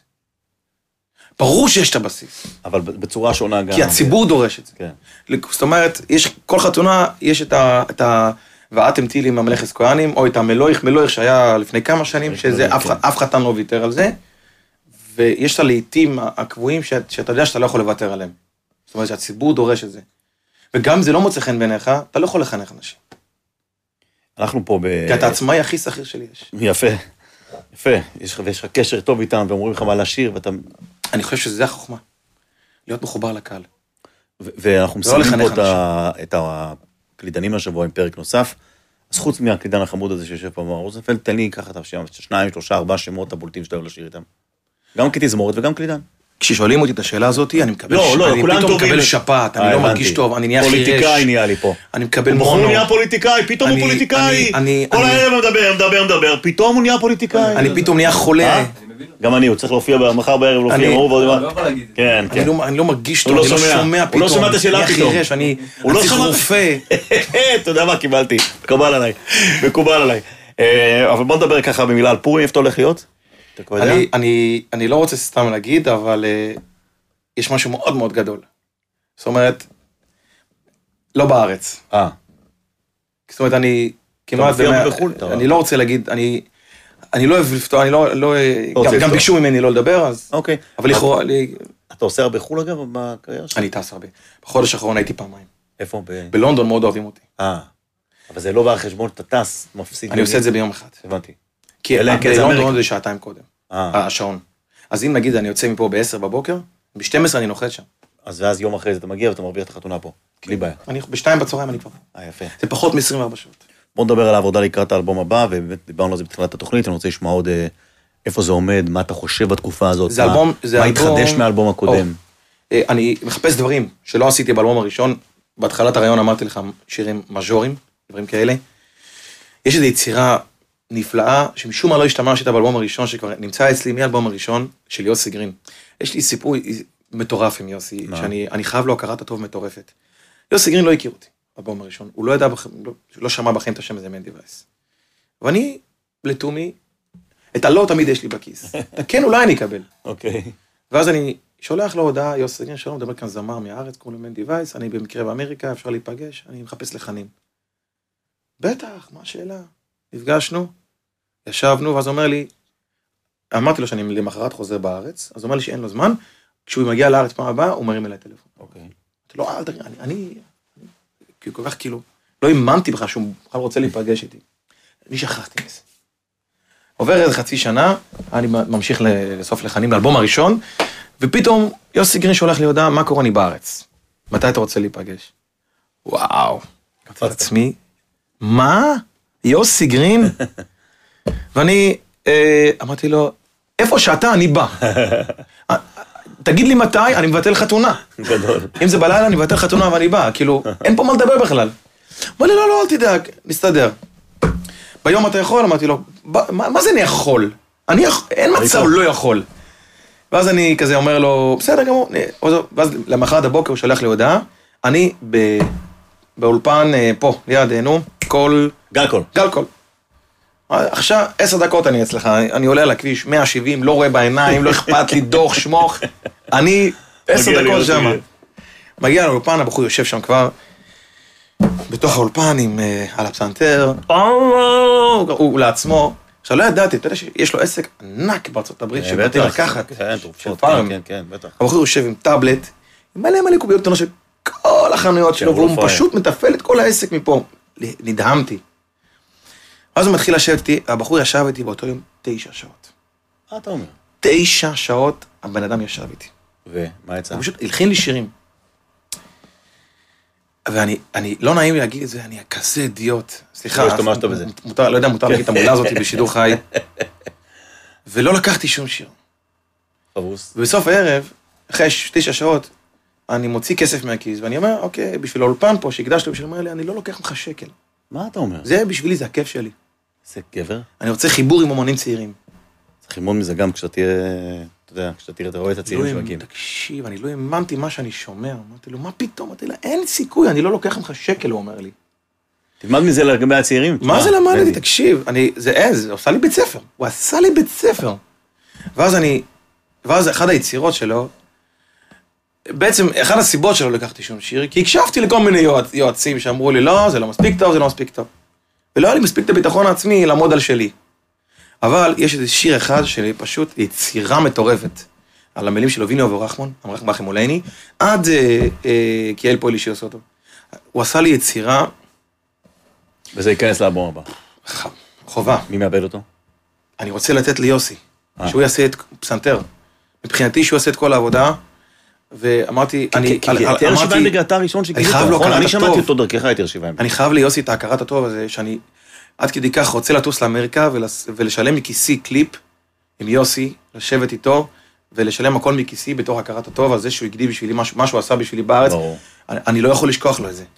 ברור שיש את הבסיס. אבל בצורה שונה גם. כי הציבור דורש את זה. כן. זאת אומרת, יש, כל חתונה, יש את ה... את ה ואתם תהילים המלאכת כהנים, או את המלויך, מלויך שהיה לפני כמה שנים, שזה אף, אף חתן לא ויתר על זה, ויש את הלעיתים הקבועים שאת, שאתה יודע שאתה לא יכול לוותר עליהם. זאת אומרת שהציבור דורש את זה. וגם אם זה לא מוצא חן בעיניך, אתה לא יכול לחנך אנשים. אנחנו פה ב... כי אתה עצמאי הכי שכיר שלי יש. יפה, יפה. יש לך קשר טוב איתם, ואומרים לך מה לשיר, ואתה... אני חושב שזה החוכמה. להיות מחובר לקהל. ואנחנו מסיימים פה את הקלידנים לשבוע עם פרק נוסף. אז חוץ מהקלידן החמוד הזה שיושב פה אמר, רוזנפלד, תן לי ככה את השם, שניים, שלושה, ארבעה שמות הבולטים שאתה אוהב לשיר איתם. גם כתזמורת וגם קלידן. כששואלים אותי את השאלה הזאת, אני מקבל לא, לא, כולם טובים. אני פתאום מקבל שפעת, אני לא מרגיש טוב, אני נהיה חירש. פוליטיקאי נהיה לי פה. אני מקבל מונו. מונו. הוא נהיה פוליטיקאי, פתאום הוא פוליטיקאי. כל הערב מדבר, מדבר, מדבר, פתאום הוא נהיה פוליטיקאי. אני פתאום נהיה חולה. גם אני, הוא צריך להופיע מחר בערב, להופיע. אני לא יכול להגיד. כן, כן. אני לא מרגיש טוב, אני לא שומע פתאום. הוא לא שומע את השאלה פתאום. אני צריך רופא. אתה יודע מה, קיבלתי. מקובל עליי. מקובל עליי. אבל בוא נדבר ככה במילה על פורים, איפה אתה הולך להיות? אני לא רוצה סתם להגיד, אבל יש משהו מאוד מאוד גדול. זאת אומרת, לא בארץ. אה. זאת אומרת, אני כמעט... אני לא רוצה להגיד, אני... אני לא אוהב לפתור, אני לא... גם ביקשו ממני לא לדבר, אז... אוקיי. אבל לכאורה... אתה עושה הרבה חול אגב בקריירה שלך? אני טס הרבה. בחודש האחרון הייתי פעמיים. איפה? בלונדון מאוד אוהבים אותי. אה. אבל זה לא בא חשבון, אתה טס, מפסיד... אני עושה את זה ביום אחד. הבנתי. כי בלונדון זה שעתיים קודם. השעון. אז אם נגיד אני יוצא מפה ב-עשר בבוקר, ב-שתים עשרה אני נוחת שם. אז ואז יום אחרי זה אתה מגיע ואתה מרוויח את החתונה פה. בלי בעיה. ב-שתיים בצהריים אני כבר פה. אה, יפה. זה פחות מ-עשרים וארבע שעות. בוא נדבר על העבודה לקראת האלבום הבא, ובאמת דיברנו על זה בתחילת התוכנית, אני רוצה לשמוע עוד איפה זה עומד, מה אתה חושב בתקופה הזאת, זה אלבום, זה מה אלבום... התחדש מהאלבום הקודם. או, אני מחפש דברים שלא עשיתי באלבום הראשון, בהתחלת הרעיון אמרתי לך שירים מז'ורים, דברים כאלה. יש איזו יצירה נפלאה, שמשום מה לא השתמשתי איתה באלבום הראשון, שכבר נמצא אצלי מהאלבום הראשון של יוסי גרין. יש לי סיפור מטורף עם יוסי, שאני אני חייב לו הכרת הטוב מטורפת. יוסי גרין לא הכיר אותי, באלבום הראשון. הוא לא ידע, לא, לא שמע בחיים את השם הזה מנדי וייס. ואני, לתומי, את הלא תמיד יש לי בכיס. כן, אולי אני אקבל. אוקיי. ואז אני שולח לו הודעה, יוסי גרין, שלום, מדבר כאן זמר מהארץ, קוראים לו מנדי וייס, אני במקרה באמריקה, אפשר להיפגש, אני מחפש לחנים. בטח, מה השאלה? נפגשנו, ישבנו, ואז הוא אומר לי, אמרתי לו שאני למחרת חוזר בארץ, אז הוא אומר לי שאין לו זמן, כשהוא מגיע לארץ פעם הבאה, הוא מרים אליי טלפון. אוקיי. לא, אל תראה, אני, אני, כי כל כך כאילו, לא האמנתי בכלל שהוא בכלל רוצה להיפגש איתי. אני שכחתי מזה. עובר איזה חצי שנה, אני ממשיך לסוף לחנים לאלבום הראשון, ופתאום יוסי גרין שולח לי הודעה, מה קורה אני בארץ? מתי אתה רוצה להיפגש? וואו. קפץ עצמי, מה? יוסי גרין? ואני אה, אמרתי לו, איפה שאתה, אני בא. תגיד לי מתי, אני מבטל חתונה. גדול. אם זה בלילה, אני מבטל חתונה ואני בא. כאילו, אין פה מה לדבר בכלל. אמר לי, לא, לא, אל תדאג, נסתדר. ביום אתה יכול, אמרתי לו, מה, מה זה אני יכול? אני יכול, אין מצב, הוא לא יכול. ואז אני כזה אומר לו, בסדר גמור. ואז למחרת הבוקר הוא שלח לי הודעה, אני ב, באולפן פה, ליד, נו, כל... גלקול. גלקול. עכשיו, עשר דקות אני אצלך, אני עולה על הכביש, מאה שבעים, לא רואה בעיניים, לא אכפת לי, דוח, שמוך, אני עשר דקות שם. מגיע לאולפן, הבחור יושב שם כבר, בתוך האולפן עם, על הפסנתר, הוא לעצמו, עכשיו, לא ידעתי, אתה יודע שיש לו עסק ענק בארצות הברית, שבאתי לקחת. כן, תרופות, כן, כן, כן, בטח. הבחור יושב עם טאבלט, עם מלא מלא קוביות קטנות של כל החנויות שלו, והוא פשוט מטפל את כל העסק מפה. נדהמתי. אז הוא מתחיל לשבת איתי, הבחור ישב איתי באותו יום תשע שעות. מה אתה אומר? תשע שעות הבן אדם ישב איתי. ומה יצא? הוא פשוט הלחין לי שירים. ואני, אני, לא נעים לי להגיד את זה, אני כזה אידיוט. סליחה, לא השתמשת בזה. מותר, לא יודע, מותר להגיד את המילה הזאת בשידור חי. ולא לקחתי שום שיר. חבוס. ובסוף הערב, אחרי תשע שעות, אני מוציא כסף מהכיס, ואני אומר, אוקיי, בשביל האולפן פה, שהקדשתי בשביל אומר לי, אני לא לוקח ממך שקל. מה אתה אומר? זה בשבילי, זה הכיף שלי. זה גבר? אני רוצה חיבור עם אומנים צעירים. צריך ללמוד מזה גם כשאתה תהיה, אתה יודע, כשאתה תראה, אתה רואה את הצעירים שמגיעים. תקשיב, אני לא האמנתי מה שאני שומע. אמרתי לו, מה פתאום? אמרתי לה, אין סיכוי, אני לא לוקח ממך שקל, הוא אומר לי. תלמד מזה לגבי הצעירים. מה זה למדתי? תקשיב, אני, זה עז, הוא עשה לי בית ספר. הוא עשה לי בית ספר. ואז אני, ואז אחד היצירות שלו, בעצם, אחת הסיבות שלא לקחתי שום שיר, כי הקשבתי לכל מיני יועצ, יועצים שאמרו לי, לא, זה לא מספיק טוב, זה לא מספיק טוב. ולא היה לי מספיק את הביטחון העצמי לעמוד על שלי. אבל יש איזה שיר אחד שלי פשוט יצירה מטורפת, על המילים של אביניו ורחמון, אמרח מרחם מולייני, עד אה, אה, קיאל פוילי שעושה אותו. הוא עשה לי יצירה... וזה ייכנס לאלבום הבא. חובה. מי מאבד אותו? אני רוצה לתת ליוסי, שהוא יעשה את פסנתר. מבחינתי שהוא יעשה את כל העבודה, ואמרתי... כי תיאר שיבנברג אתה הראשון שגילית, נכון? אני שמעתי אותו דרכך את תיאר שיבנברג. אני חייב ליוסי את ההכרת הטוב הזה, שאני עד כדי כך רוצה לטוס לאמריקה ולשלם מכיסי קליפ עם יוסי, לשבת איתו, ולשלם הכל מכיסי בתור הכרת הטוב, על זה שהוא הגדיל בשבילי, מה שהוא עשה בשבילי בארץ. אני לא יכול לשכוח לו את זה.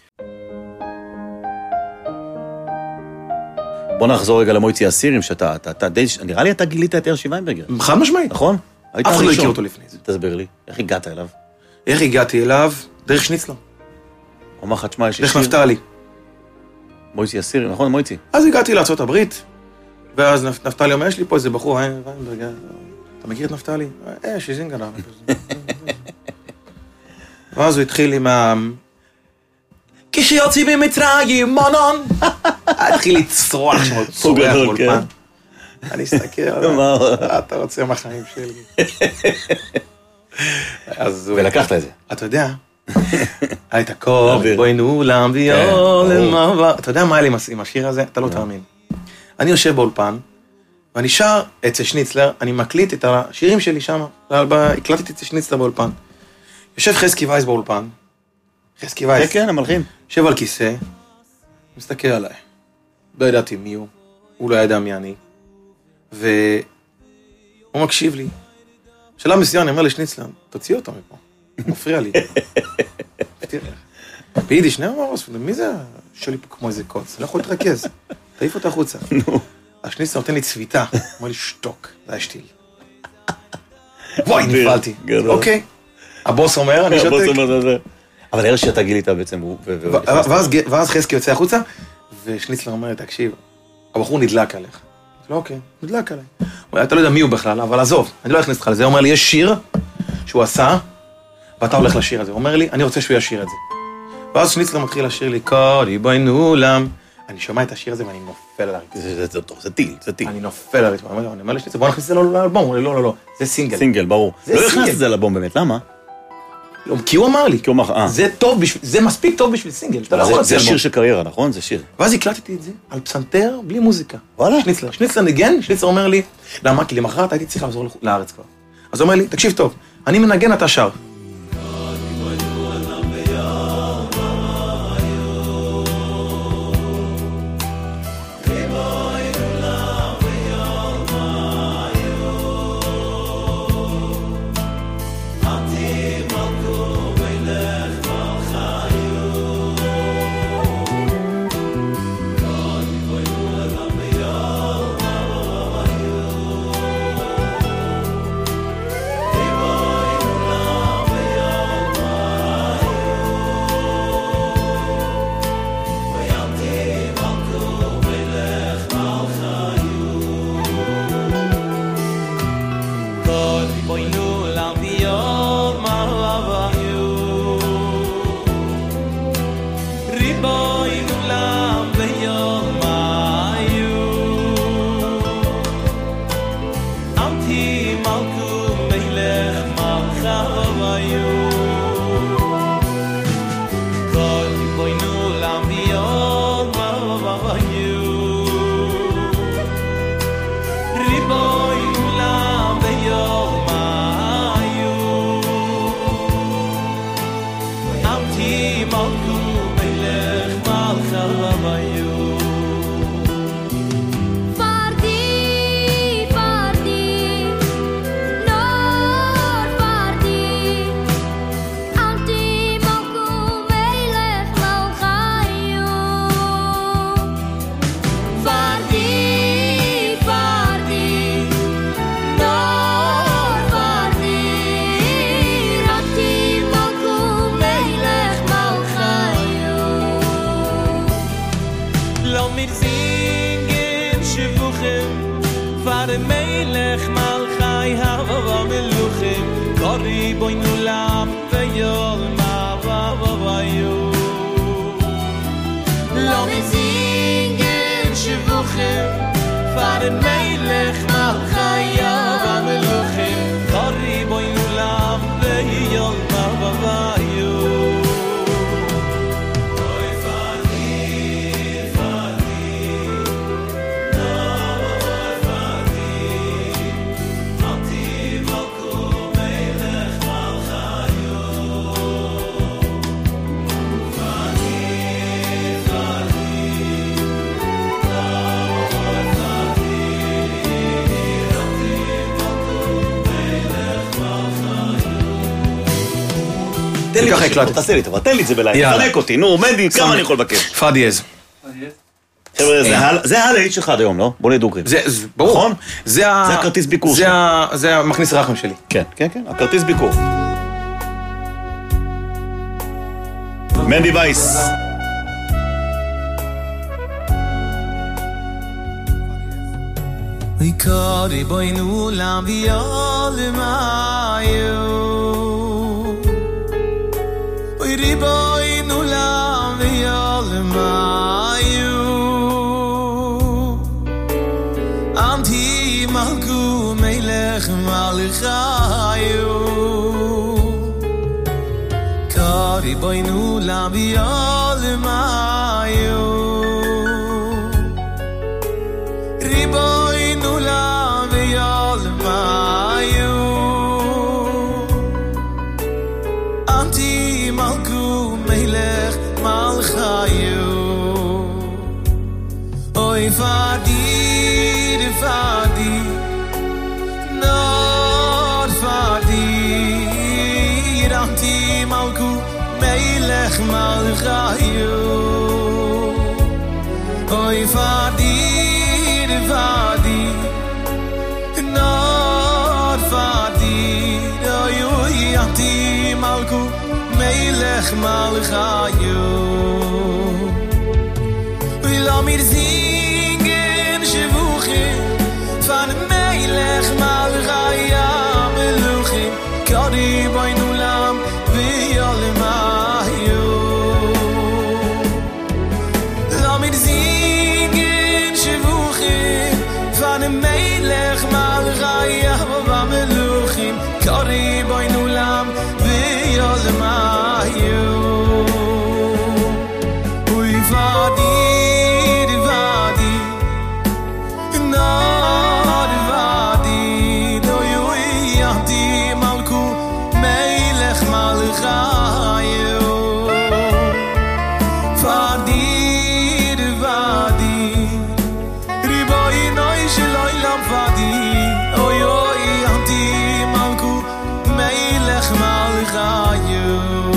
בוא נחזור רגע למויצי אסירים, שאתה, אתה, אתה די, נראה לי אתה גילית את תיאר שיבנברג. חד משמעית. נכון? אף אחד לא הכיר אותו לפני זה. תסביר לי, איך הגעת אליו? איך הגעתי אליו? דרך שניצלר. אומר לך, תשמע, יש דרך נפתלי. מויצי אסירים, נכון, מויצי? אז הגעתי לארצות הברית, ואז נפתלי אומר, יש לי פה איזה בחור, אתה מכיר את נפתלי? אה, שיזינגן. ואז הוא התחיל עם ה... כשיוציא במצרים, מונון! התחיל לצרוח שם, צורח מולפן. אני אסתכל עליו, אתה רוצה מהחיים שלי. ולקחת את זה. אתה יודע, היית קור, בואי נעולם ויול למעבר. אתה יודע מה היה לי עם השיר הזה? אתה לא תאמין. אני יושב באולפן, ואני שר אצל שניצלר, אני מקליט את השירים שלי שם, הקלטתי אצל שניצלר באולפן. יושב חזקי וייס באולפן, חזקי וייס. כן, כן, המלחין. יושב על כיסא, מסתכל עליי. לא ידעתי מי הוא, הוא לא ידע מי אני. והוא מקשיב לי. בשלב מסוים אני אומר לשניצלר, תוציא אותו מפה, הוא מפריע לי. ביידיש, נאמר, מי זה? שלי פה כמו איזה קוץ, אני לא יכול להתרכז. תעיף אותה החוצה. השניצלר נותן לי צביטה, אומר לי, שתוק, זה היה שתיל. וואי, נפעלתי. אוקיי. הבוס אומר, אני שותק. אבל הר שאתה גילית בעצם, ואז חזקי יוצא החוצה, ושניצלר אומר, תקשיב, הבחור נדלק עליך. לא, אוקיי, נדלק עליי. אתה לא יודע מי הוא בכלל, אבל עזוב, אני לא אכנס לך לזה. הוא אומר לי, יש שיר שהוא עשה, ואתה הולך לשיר הזה. הוא אומר לי, אני רוצה שהוא ישיר את זה. ואז שניצלר מתחיל לשיר לי, קודי בואי נעולם. אני שומע את השיר הזה ואני נופל על הרצפה. זה טיל, זה טיל. אני נופל על הרצפה. אני אומר לשניצלר, בוא נכניס את זה לאלבום. הוא אומר לי, לא, לא, לא, זה סינגל. סינגל, ברור. לא הכנס את זה לאלבום באמת, למה? כי הוא אמר לי, כי הוא אמר, אה. זה טוב בשביל, זה מספיק טוב בשביל סינגל. זה שיר של קריירה, נכון? זה שיר. ואז הקלטתי את זה על פסנתר, בלי מוזיקה. וואלה. שניצלר. שניצלר ניגן, שניצלר אומר לי, למה? כי למחרת הייתי צריך לחזור לארץ כבר. אז הוא אומר לי, תקשיב טוב, אני מנגן, אתה שר. Anti Malku Melech Malchavayu Melech Malchai Hava Meluchim Kori Boinu Lam Veyol Mavavayu Lo me singen Shivuchim Fare Melech Malchai Hava Meluchim Kori Boinu Lam Veyol Mavavayu תן לי ככה, תעשה לי טובה, תן לי את זה בלילה, תחלק אותי, נו, מנדי, כמה אני יכול לבקש? פאדיאז. חבר'ה, זה הלהיט שלך עד היום, לא? בוא נהיה דוגרים. ברור. נכון? זה הכרטיס ביקור שלך. זה המכניס רחם שלי. כן, כן, כן, הכרטיס ביקור. מנדי וייס. ויקורי בוינו למביול מאיו Riboinu lam v'yol mayu Anti malku melech malchayu Kari boinu lam v'yol mayu Riboinu lam v'yol mayu Anti Malku Melech Malchayu Oy Fadi Fadi Nor Fadi Anti Malku Melech Malchayu Oy Fadi Fadi Nor Fadi Oy Anti Malku Melech Malchayu Will mir singen Shivuchim Van Melech Malchayu Meluchim Kari Boinu Lam V'yol Mayu Will mir singen Shivuchim Van Melech Malchayu Meluchim Kari Boinu Lam V'yol Mayu Uy Vadi Vadi Nor Vadi No Uy Yahdi Malku Melech Malchayu Vadi Vadi Riboy Noy Sheloi Lam Vadi Oy Oy Yahdi Malku Melech Malchayu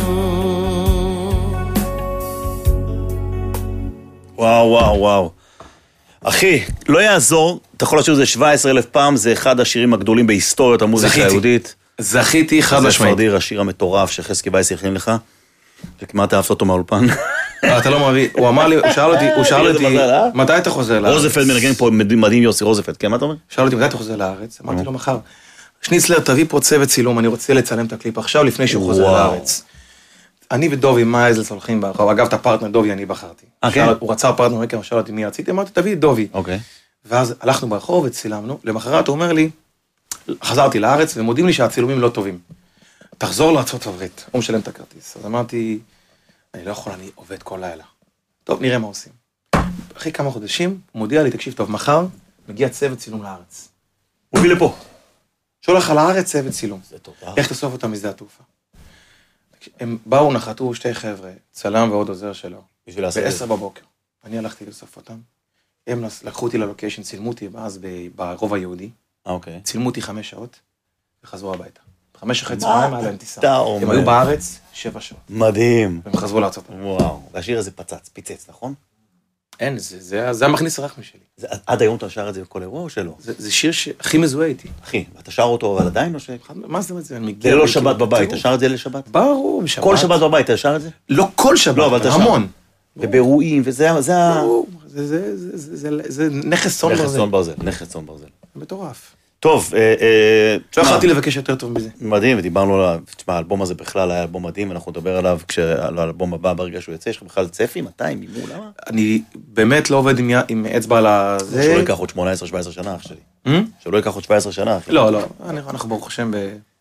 וואו, וואו, וואו. אחי, לא יעזור, אתה יכול לשיר את זה שבע עשרה אלף פעם, זה אחד השירים הגדולים בהיסטוריות המוזיקה היהודית. זכיתי חד משמעית. זה פרדיר, השיר המטורף שחזקי וייס הכין לך, וכמעט אהבת אותו מהאולפן. אתה לא מביא, הוא אמר לי, הוא שאל אותי, הוא שאל אותי, מתי אתה חוזר לארץ? רוזפלד מנגן פה מדהים יוסי רוזפלד, כן, מה אתה אומר? שאל אותי, מתי אתה חוזר לארץ? אמרתי לו מחר. שניצלר, תביא פה צוות צילום, אני רוצה לצלם את הקליפ עכשיו, לפני שהוא חוזר לארץ. אני ודובי מייזלס הולכים ברחוב, אגב, את הפרטנר דובי אני בחרתי. הוא רצה פרטנר מקר, הוא שאל אותי מי רציתי, אמרתי, תביא את דובי. ואז הלכנו ברחוב וצילמנו, למחרת הוא אומר לי, חזרתי לארץ ומודים לי שהצילומים לא טובים. תחזור לארצות הברית, הוא משלם את הכרטיס. אז אמרתי, אני לא יכול, אני עובד כל לילה. טוב, נראה מה עושים. אחרי כמה חודשים, הוא מודיע לי, תקשיב טוב, מחר מגיע צוות צילום לארץ. הוא מביא לפה. שולח על הארץ צוות צילום. איך תאסוף אותם משדה התעופה? הם באו, נחתו שתי חבר'ה, צלם ועוד עוזר שלו. בשביל לעשות את זה. בעשר בבוקר. אני הלכתי לסוף אותם. הם לקחו אותי ללוקיישן, צילמו אותי אז ברוב היהודי. אה, אוקיי. צילמו אותי חמש שעות, וחזרו הביתה. חמש אחרי צהריים היה להם טיסה. אתה הם אומר. היו בארץ שבע שעות. מדהים. והם חזרו לארצות. וואו. והשיר הזה פצץ, פיצץ, נכון? אין, זה, זה, זה המכניס הרחמי שלי. זה, עד היום אתה שר את זה בכל אירוע או שלא? זה, זה שיר שהכי מזוהה איתי. אחי, אתה שר אותו אבל עדיין או ש... מה זאת אומרת? זה אני מגיע... זה לא שבת בבית, אתה שר את זה לשבת? ברור, בשבת. כל שבת בבית, אתה שר את זה? לא כל שבת, לא, אבל אתה שר. המון. ובאירועים, וזה... זה ה... ברור, זה, זה, זה, זה, זה, זה נכס צאן נכס ברזל. צאן ברזל, נכס צאן ברזל. זה מטורף. טוב, אה, אה, לא יכולתי לבקש יותר טוב מזה. מדהים, ודיברנו עליו, תשמע, האלבום הזה בכלל היה אלבום מדהים, אנחנו נדבר עליו כשעל האלבום הבא ברגע שהוא יצא, יש לך בכלל צפי, מתי, מימו, למה? אני באמת לא עובד עם, עם אצבע על הזה. שלא ייקח עוד שמונה עשרה שבע עשרה שנה, אח שלי. שלא ייקח עוד שבע עשרה שנה, אחי. לא, לא, אנחנו ברוך השם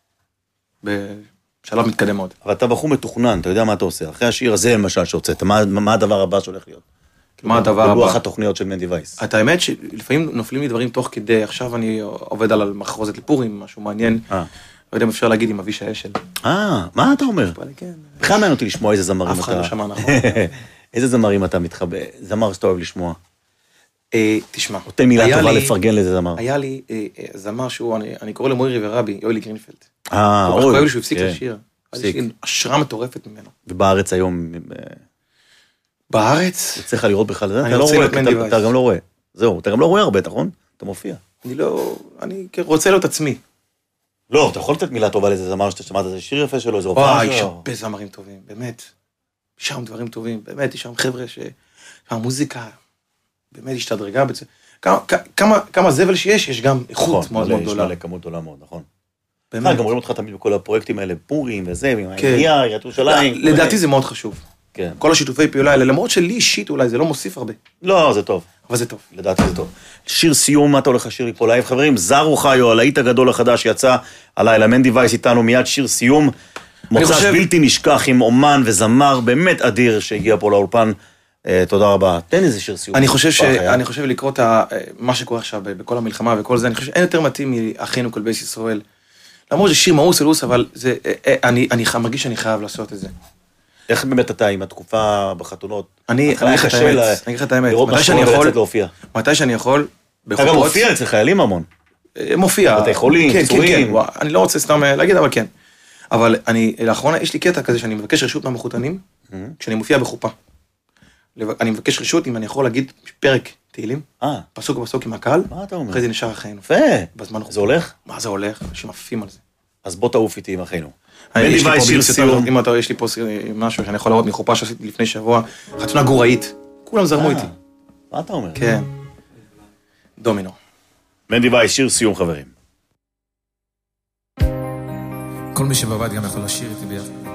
בשלב מתקדם מאוד. אבל אתה בחור מתוכנן, אתה יודע מה אתה עושה. אחרי השיר הזה, למשל, שהוצאת, מה, מה הדבר הבא שהולך להיות? מה הדבר הבא? בלוח התוכניות של מנדי וייס. את האמת שלפעמים נופלים לי דברים תוך כדי, עכשיו אני עובד על מחרוזת לפורים, משהו מעניין. אה. לא יודע אם אפשר להגיד עם אבישי אשל. אה, מה אתה אומר? כן. בכלל מעניין אותי לשמוע איזה זמרים אתה... אף אחד לא שמע, נכון. איזה זמרים אתה מתחבא, זמר שאתה אוהב לשמוע. תשמע. אותה מילה טובה לפרגן לאיזה זמר. היה לי זמר שהוא, אני קורא לו מוירי ורבי, יואלי גרינפלד. אה, אוי. אוי. כואב לי שהוא הפסיק לשיר. הפסיק. השראה מטורפת ממנו. ובארץ היום... בארץ? יוצא לך לראות בכלל זה? אני אתה לא רוצה רואה, להיות מנדי אתה- וייס. אתה גם לא רואה. זהו, אתה גם לא רואה הרבה, נכון? אתה מופיע. אני לא, אני רוצה להיות עצמי. לא, אתה יכול לתת מילה טובה לאיזה זמר שאתה שמעת איזה שיר יפה שלו, איזה הופעה וואי, יש שלו. הרבה זמרים טובים, באמת. יש שם דברים טובים, באמת, יש שם חבר'ה ש... המוזיקה באמת השתדרגה בזה. כמה, כמה, כמה זבל שיש, יש גם איכות נכון, מאוד מלא, מאוד יש גדולה. מלא כמות גדולה מאוד, נכון. באמת. גם רואים אותך תמיד בכל הפרויקטים האלה, פורים וזה, ועם כן. העירייה, עיריית ירושלים. לדעתי זה מאוד חשוב. כן. כל השיתופי פעולה האלה, למרות שלי אישית אולי זה לא מוסיף הרבה, לא, זה טוב. אבל זה טוב. לדעתי זה טוב. שיר סיום, מה אתה הולך לשיר לי פה לייב? חברים, זרו חיו, הלהיט הגדול החדש יצא הלילה, מנדי וייס איתנו מיד שיר סיום. מוצ"ש חושב- בלתי נשכח עם אומן וזמר באמת אדיר שהגיע פה לאולפן. אה, תודה רבה. תן איזה שיר סיום. אני חושב ש... פח היה. אני חושב לקרוא את ה- מה שקורה עכשיו בכל המלחמה וכל זה, אני חושב שאין יותר מתאים מאחינו כל בייס ישראל. למרות שזה שיר מאוס אלוס, אבל זה... אני אני מרגיש שאני חייב לעשות את זה. איך באמת אתה עם התקופה בחתונות? אני בהתחלה אני אגיד לך את קשה האמת, לה- אני אגיד לך את האמת, לראות מתי מה שאני שקורה יכול, ולצאת להופיע. מתי שאני יכול, אתה גם בחופות, מופיע אצל חיילים המון. אה, מופיע, בתי חולים, כן, כן, פצועים. כן, וואי, אני לא רוצה סתם אה, להגיד, אבל כן. אבל אני, לאחרונה יש לי קטע כזה שאני מבקש רשות מהמחותנים, כשאני מופיע בחופה. לב- אני מבקש רשות אם אני יכול להגיד פרק תהילים, אה, פסוק בפסוק עם הקהל, מה אתה אומר? אחרי זה נשאר החיינו. יפה. בזמן זה הולך? מה זה הולך? אנשים עפים על זה. אז בוא תעוף איתי עם אחינו. אני- מנדי יש לי וייס פה שיר בדיוק סיום. סרטון, אם אתה, יש לי פה סר- משהו שאני יכול להראות מחופה שעשיתי לפני שבוע, חתונה גוראית, כולם זרמו אה, איתי. מה אתה אומר? כן. דומינו. מנדי וייס שיר סיום חברים. כל מי שבבית גם יכול לשיר איתי ביחד.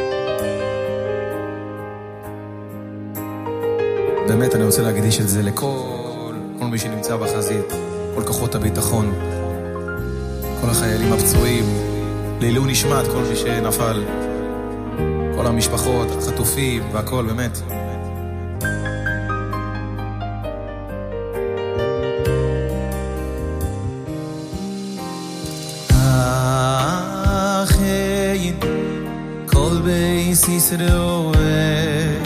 באמת אני רוצה להקדיש את זה לכל כל מי שנמצא בחזית, כל כוחות הביטחון, כל החיילים הפצועים, לעילוי נשמת כל מי שנפל, כל המשפחות, החטופים והכל, באמת. Achein kol beis Yisroel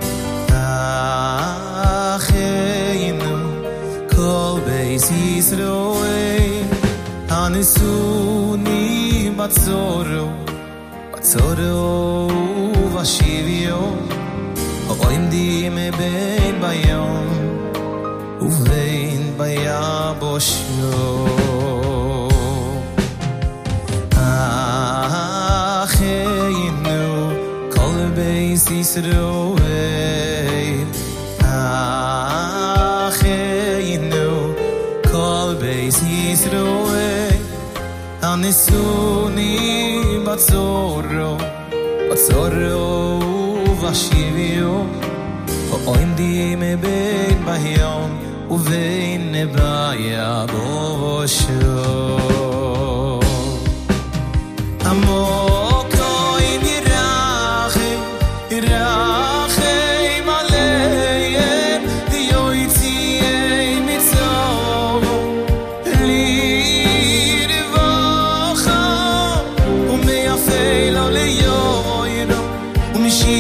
Achein kol beis Yisroel Hanesuni batzoro batzoro vashivyo Oimdim bein bayom uvein bayabosho Acheinu kol beis Yisroel Acheinu kol beis Yisroel Hanesuni batzoro batzoro vashivyo Oimdim bein bayom uvein bayabosho Amoko in Irachim, Irachim Aleim, Yoitziei Mitzvah, Lirvacha, Umeafei lo leyoiro,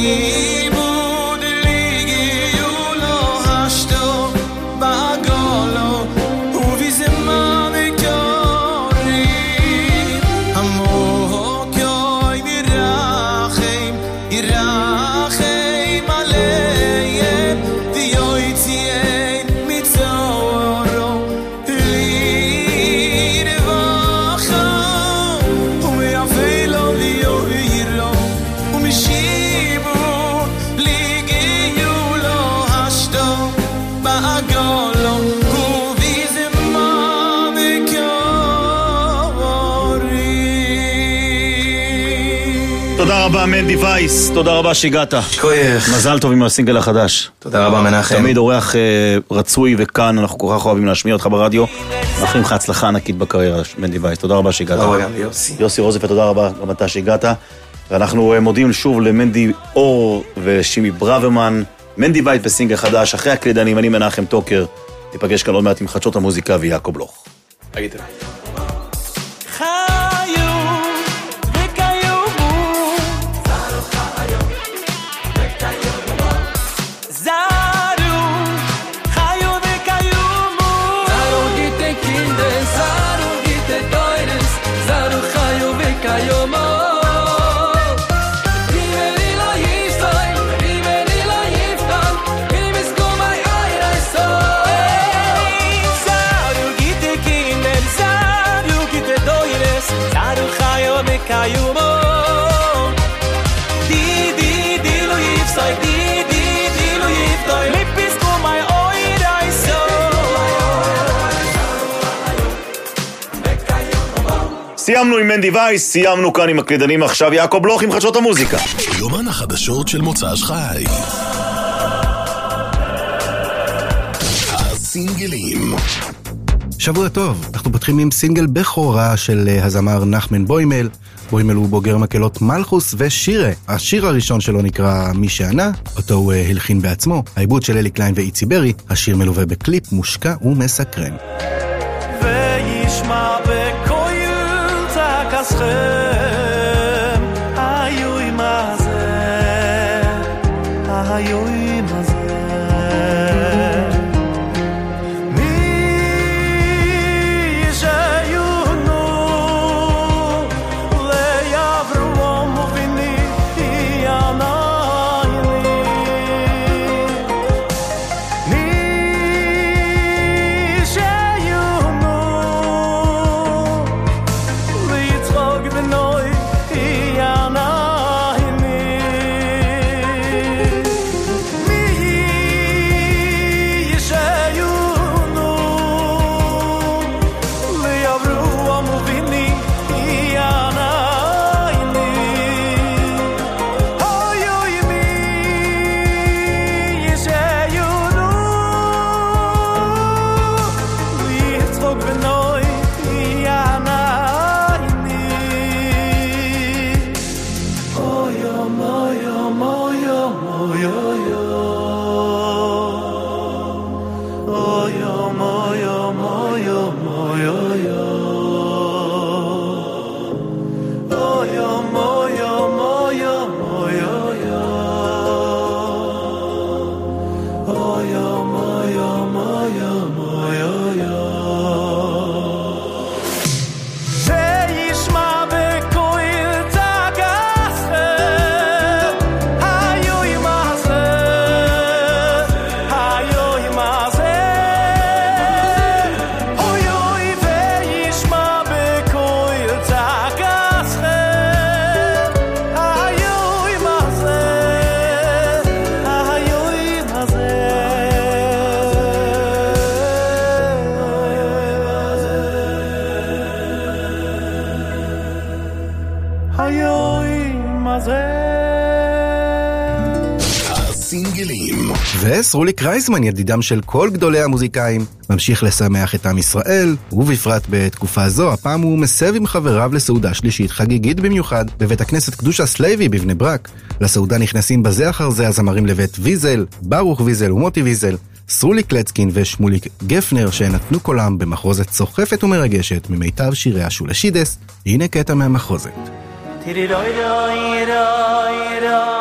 תודה רבה מנדי וייס, תודה רבה שהגעת. כוייך. מזל טוב עם הסינגל החדש. תודה רבה מנחם. תמיד אורח אה, רצוי וכאן, אנחנו כל כך אוהבים להשמיע אותך ברדיו. מאחלים לך הצלחה ענקית בקריירה, מנדי וייס, תודה רבה שהגעת. תודה רבה גם ליוסי. יוסי רוזנפלד, תודה רבה גם אתה שהגעת. ואנחנו מודים שוב למנדי אור ושימי ברוורמן. מנדי וייס בסינגל חדש, אחרי הקלידנים, אני מנחם טוקר. ניפגש כאן עוד מעט עם חדשות המוזיקה ויעקב לוך. הייתם. סיימנו עם מנדי וייס, סיימנו כאן עם הקלידנים, עכשיו יעקב לוך עם חדשות המוזיקה. יומן החדשות של מוצ"ש חי. הסינגלים. שבוע טוב, אנחנו פותחים עם סינגל בכורה של הזמר נחמן בוימל. בוימל הוא בוגר מקהלות מלכוס ושירה. השיר הראשון שלו נקרא מי שענה, אותו הוא הלחין בעצמו. העיבוד של אלי קליין ואיצי ברי, השיר מלווה בקליפ מושקע ומסקרן. וישמע בקויל תקסכם, היו עם הזה, היו עם הזה. וסרוליק רייזמן, ידידם של כל גדולי המוזיקאים, ממשיך לשמח את עם ישראל, ובפרט בתקופה זו, הפעם הוא מסב עם חבריו לסעודה שלישית חגיגית במיוחד, בבית הכנסת קדושה סלייבי בבני ברק. לסעודה נכנסים בזה אחר זה הזמרים לבית ויזל, ברוך ויזל ומוטי ויזל, סרוליק לצקין ושמוליק גפנר, שנתנו קולם במחרוזת סוחפת ומרגשת ממיטב שירי השולשידס. הנה קטע מהמחרוזת. Tiri roi roi roi ram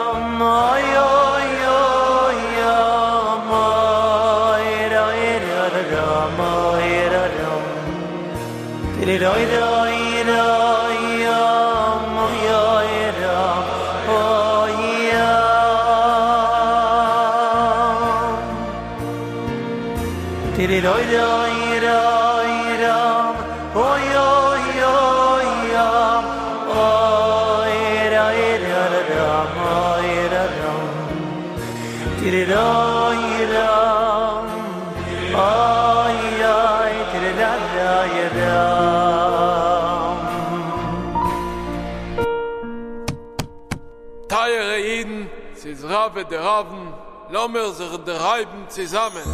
Rave der Raven, lommer sich der Reiben zusammen.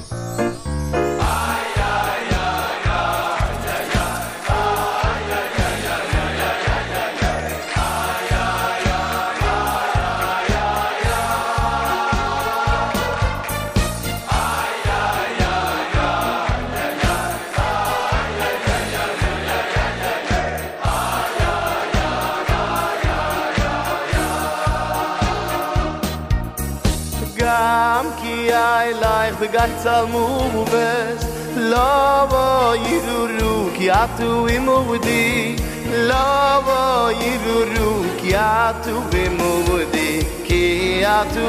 Begann Salmu best Lava Yiruru Ki atu imudi Lava Yiruru Ki atu imudi Ki atu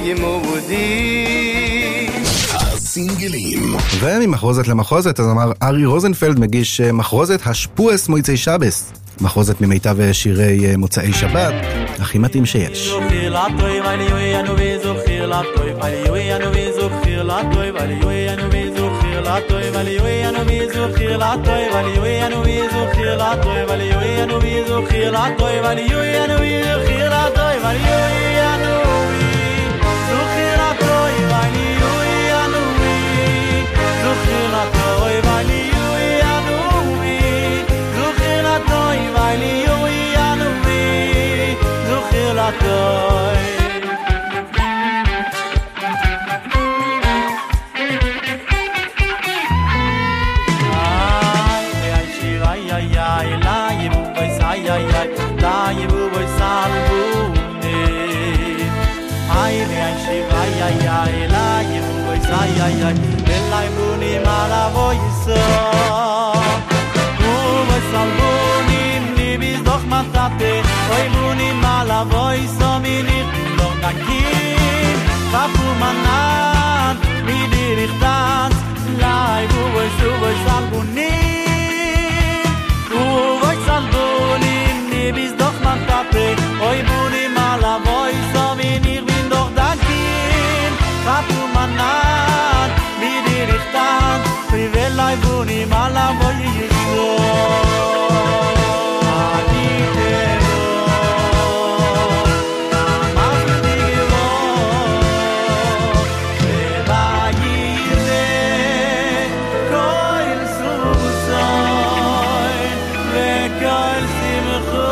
imudi הסינגלים. וממחרוזת למחרוזת, אז אמר ארי רוזנפלד מגיש מחרוזת השפועס מויצי שבס. מחרוזת ממיטב שירי מוצאי שבת, הכי מתאים שיש. זוכיר לטוב על יוינו וזוכיר לטוב על יוינו וזוכיר לטוב על יוינו וזוכיר לטוב על יוינו וזוכיר לטוב על יוינו וזוכיר לטוב על יוינו וזוכיר לטוב על יוינו וזוכיר לטוב על יוינו זוכיר לטוב על יוינו זוכיר לטוב על יוינו זוכיר לטוב על יוינו זוכיר לטוב ay ay ay belay buni mala voiso u salbuni ni bis doch matate oi buni mala voiso mi ni doch dankin papu manan mi dirichtan lai u voiso salbuni u salbuni ni bis doch matate oi buni mala voiso mi ni doch dankin papu manan Privelai buni mala voy yiso Aditero Amazdigiro Beba yire Koil susoy Vekoil simcho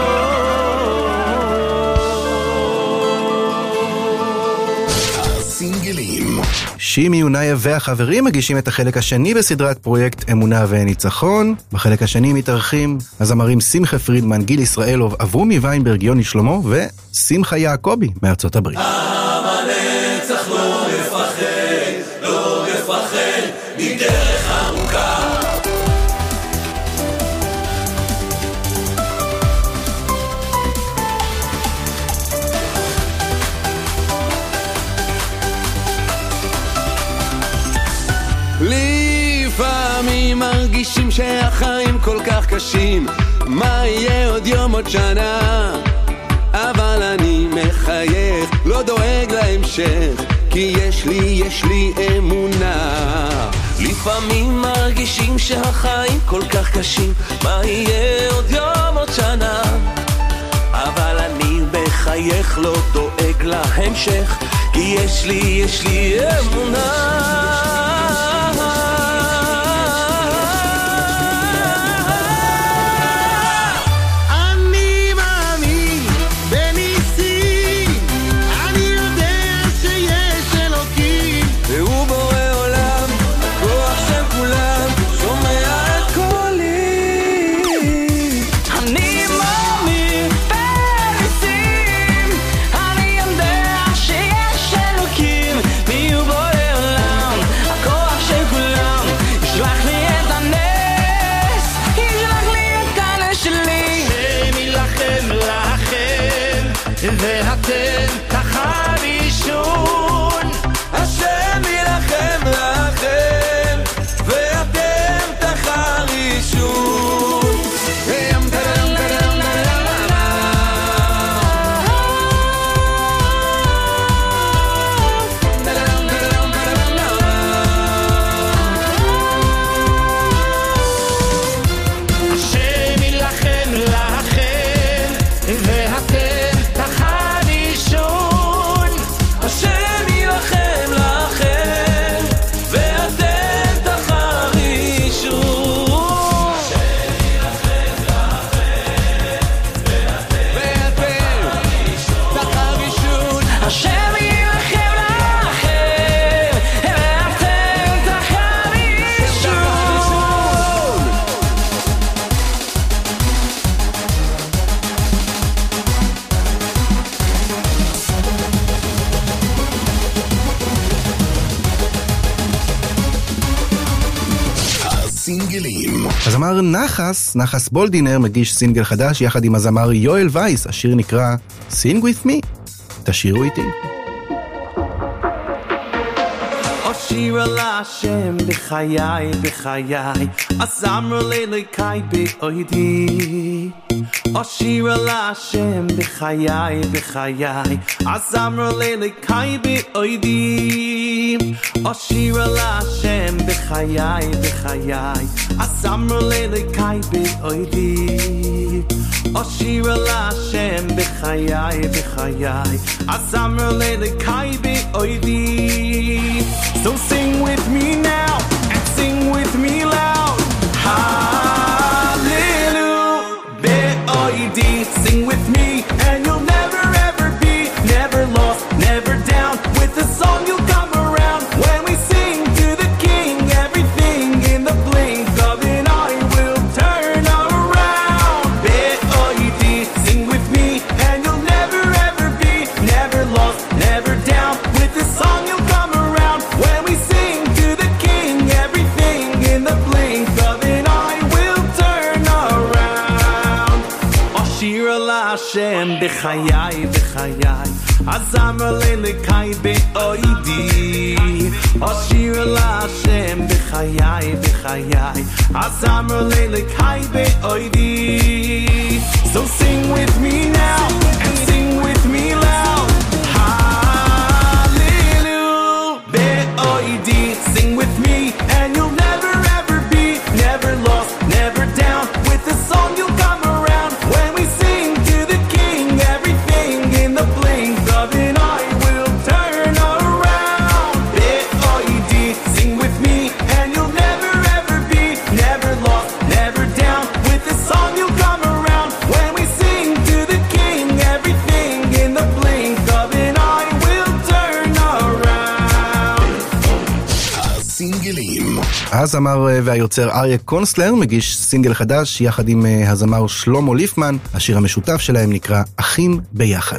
הסינגלים. שימי יונאייב והחברים מגישים את החלק השני בסדרת פרויקט אמונה וניצחון. בחלק השני מתארחים הזמרים שמחה פרידמן, גיל ישראלוב, אברומי ויינברג, יוני שלמה ושמחה יעקבי מארצות הברית. המנצח לא מפחד, לא מפחד מדרך ארוכה לפעמים מרגישים שהחיים כל כך קשים, מה יהיה עוד יום עוד שנה, אבל אני מחייך, לא דואג להמשך, כי יש לי, יש לי אמונה. לפעמים מרגישים שהחיים כל כך קשים, מה יהיה עוד יום עוד שנה, אבל אני מחייך, לא דואג להמשך, כי יש לי, יש לי אמונה. אני הסינגלים. הזמר נחס, נחס בולדינר, מגיש סינגל חדש יחד עם הזמר יואל וייס. השיר נקרא Sing With Me. תשירו איתי. Shira Lashem b'chayai b'chayai Azamra le'lekai b'oidi Shira Lashem b'chayai b'chayai Azamra le'lekai b'oidi Shira Lashem b'chayai b'chayai Azamra le'lekai b'oidi Shira Lashem b'chayai b'chayai Azamra le'lekai b'oidi. So sing with me now and sing with me loud. Hallelujah, be'oidi. Sing with me and you'll never ever be, never lost, never down. With the song you'll come around. When we sing to the King, everything in the blink of an eye will turn around. Be'oidi. Sing with me and you'll never ever be, never lost, never down. With the song you'll come around. When we sing to the King, everything in the blink of an eye will turn around. Shira Lashem b'chayai b'chayai Azamra le'lekai b'oidi. Shira Lashem b'chayai b'chayai Azamra le'lekai b'oidi. So sing with me now and sing with me loud. Sing with me and you'll never ever be, never lost, never down. With the song you'll come around. When we sing to the King, everything in the blink of an eye will turn around. Be'oidi. Sing with me and you'll never ever be, never lost, never down. With the song you'll come around. When we sing to the King, everything in the blink of an eye will turn around. סינגלים. הזמר והיוצר אריה קונסלר מגיש סינגל חדש יחד עם הזמר שלמה ליפמן. השיר המשותף שלהם נקרא אחים ביחד.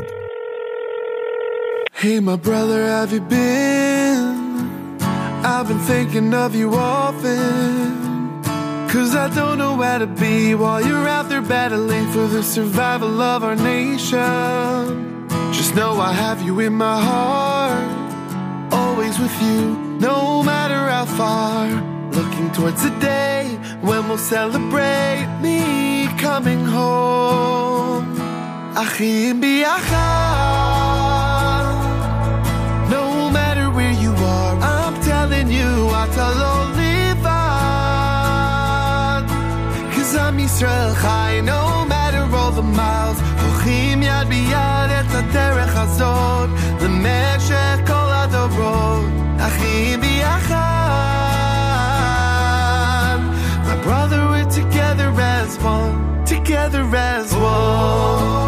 Hey my brother, have you been? I've been thinking of you often, cause I don't know where to be while you're out there battling for the survival of our nation. Just know I have you in my heart, always with you, no matter how far. Looking towards the day when we'll celebrate me coming home. Achim biachad. No matter where you are, I'm telling you, ata lo livad. Cause I'm Yisrael Chai, no matter all the miles. Hochim yad biyad et haderech hazot, lemeshech kol hadorot. Achim biachad. My brother, we're together as one, together as one.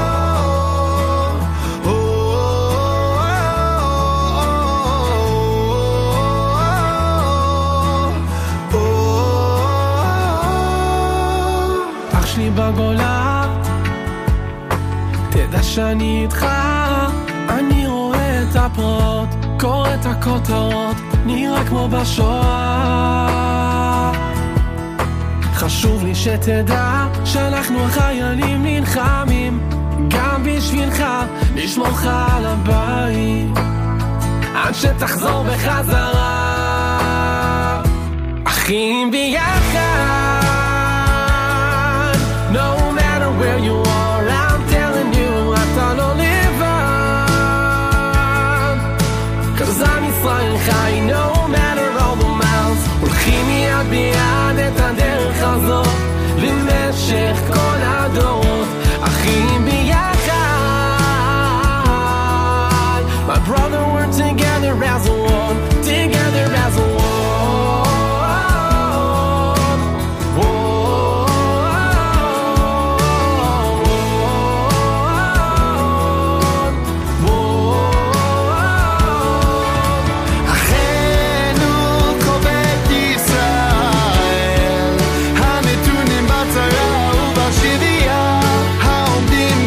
אח שלי בגולה, תדע שאני איתך. אני רואה את הפרות, קורא את הכותרות, נראה כמו בשואה. חשוב לי שתדע שאנחנו החיילים נלחמים גם בשבילך, לשמורך על הבית עד שתחזור בחזרה. אחים ביחד, no matter where you are, I'm telling you, אתה לא לבד. Cause I'm Yisrael Chai, no matter all the miles. הולכים יד ביד את הדרך הזאת למשך כל הדורות. אחים ביחד, my brother, we're together as one, together as one.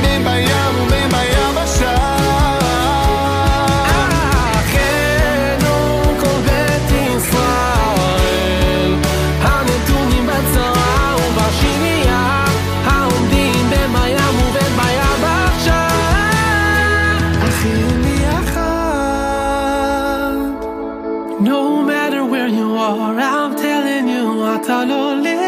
Achenu No matter where you are, I'm telling you, אתה לא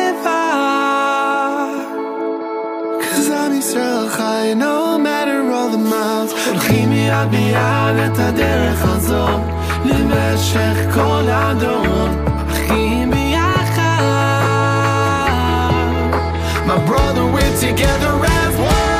לבד. Cause I'm Israel חי, no matter all the miles. הולכים יד ביד את הדרך הזאת, למשך כל הדורות, אחים ביחד. My brother, we're together as one.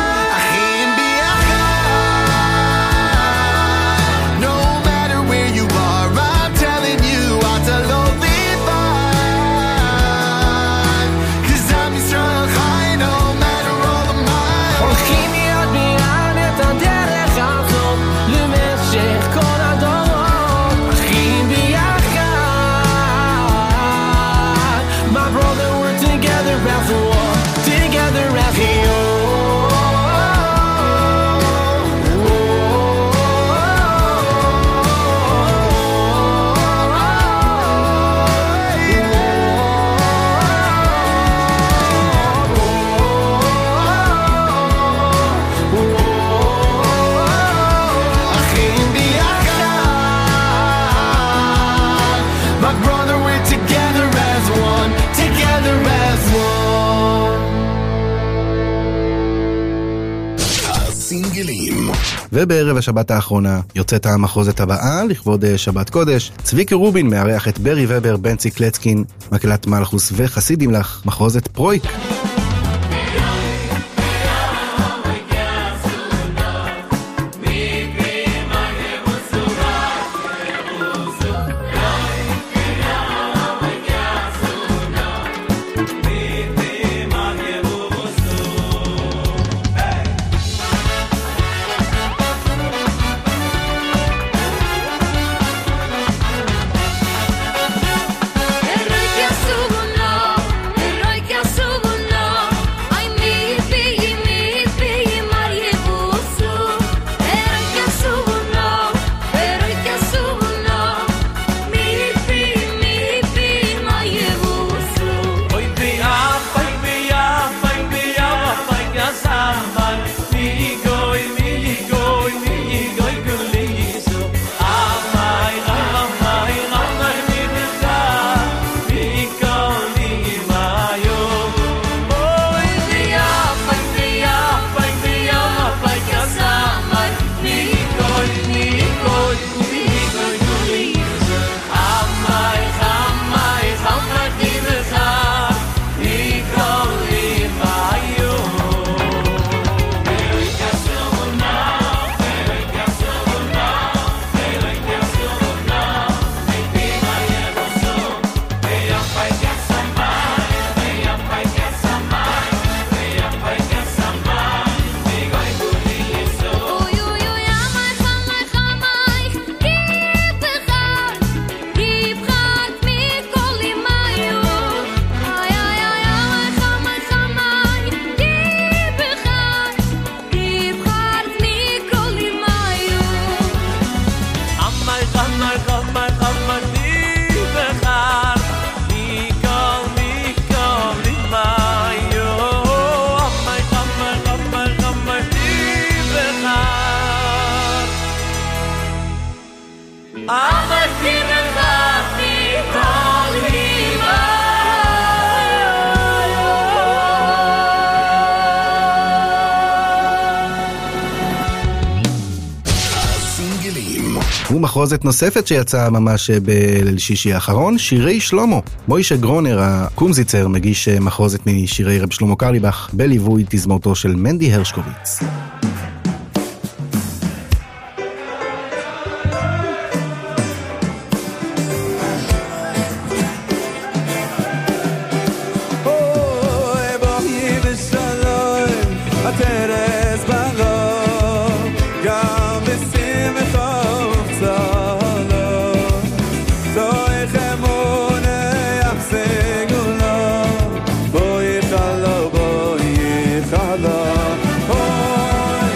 ובערב השבת האחרונה יוצאת המחרוזת הבאה לכבוד שבת קודש. צביקי רובין מארח את ברי ובר, בנצי קלצקין, מקהלת מלכוס וחסידים לך, מחרוזת פרויק. ומחרוזת נוספת שיצאה ממש בליל שישי האחרון, שירי שלמה. מוישה גרונר, הקומזיצר, מגיש מחרוזת משירי רב שלמה קרליבך, בליווי תזמורתו של מנדי הרשקוביץ. Oh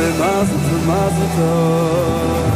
ומזל ומזל טוב.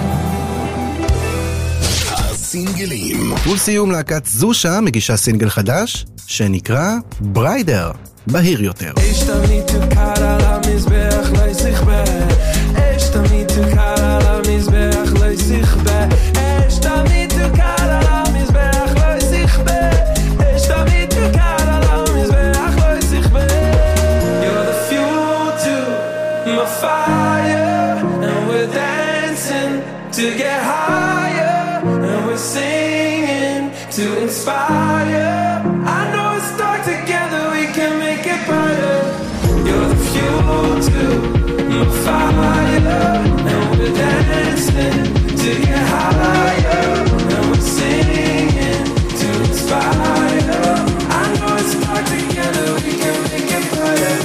הסינגלים. ולסיום להקת זושה מגישה סינגל חדש שנקרא בריידר, בהיר יותר. אש תמיד תוקד על המזבח לא יסיכבה, אש תמיד תוקד על המזבח לא יסיכבה, אש תמיד תוקד על המזבח לא יסיכבה, אש תמיד תוקד על המזבח לא יסיכבה. You're the fuel to my fire, and we're dancing to get higher, and we're singing to inspire. I know it's dark together, we can make it brighter. You're the fuel to my fire, and we're dancing to get higher, and we're singing to inspire. I know it's dark together, we can make it brighter.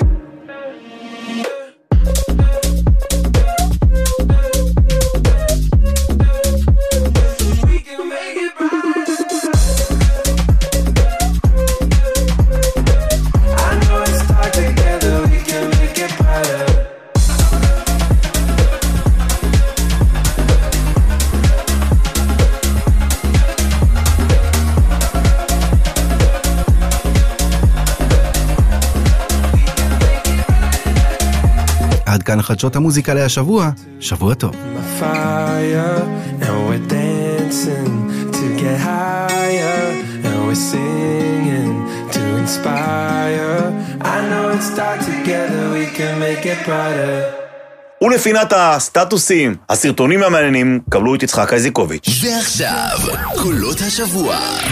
עד כאן חדשות המוזיקה להשבוע, שבוע טוב. Fire, and we're dancing to get higher, and we're singing to inspire. I know it's dark together, we can make it brighter. ולפינת הסטטוסים, הסרטונים המעניינים, קבלו את יצחק איזיקוביץ'. ועכשיו, קולות השבוע.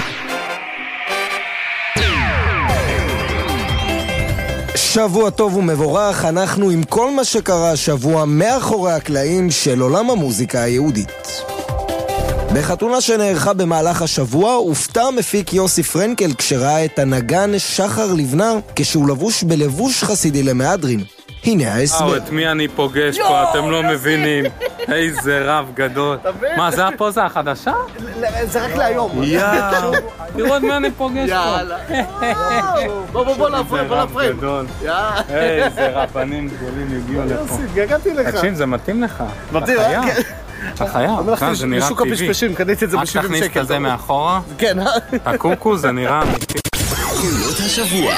שבוע טוב ומבורך, אנחנו עם כל מה שקרה השבוע מאחורי הקלעים של עולם המוזיקה היהודית. בחתונה שנערכה במהלך השבוע, הופתע המפיק יוסי פרנקל כשראה את הנגן שחר לבנה כשהוא לבוש בלבוש חסידי למהדרין. הנה ההסבר. את מי אני פוגש פה, אתם לא מבינים. איזה רב גדול. מה, זה הפוזה החדשה? זה רק להיום. יאו, תראו את מי אני פוגש פה. בוא בוא בוא להפרם, בוא להפרם. איזה רבנים גדולים הגיעו לפה. גגעתי לך. תקשיב, זה מתאים לך. מתאים, אתה חייב. אתה חייב, זה נראה בשוק הפשפשים, קניתי את זה ב-שבעים שקל. רק תכניס כזה מאחורה. כן. הקוקו זה נראה אמיתי. קולות השבוע.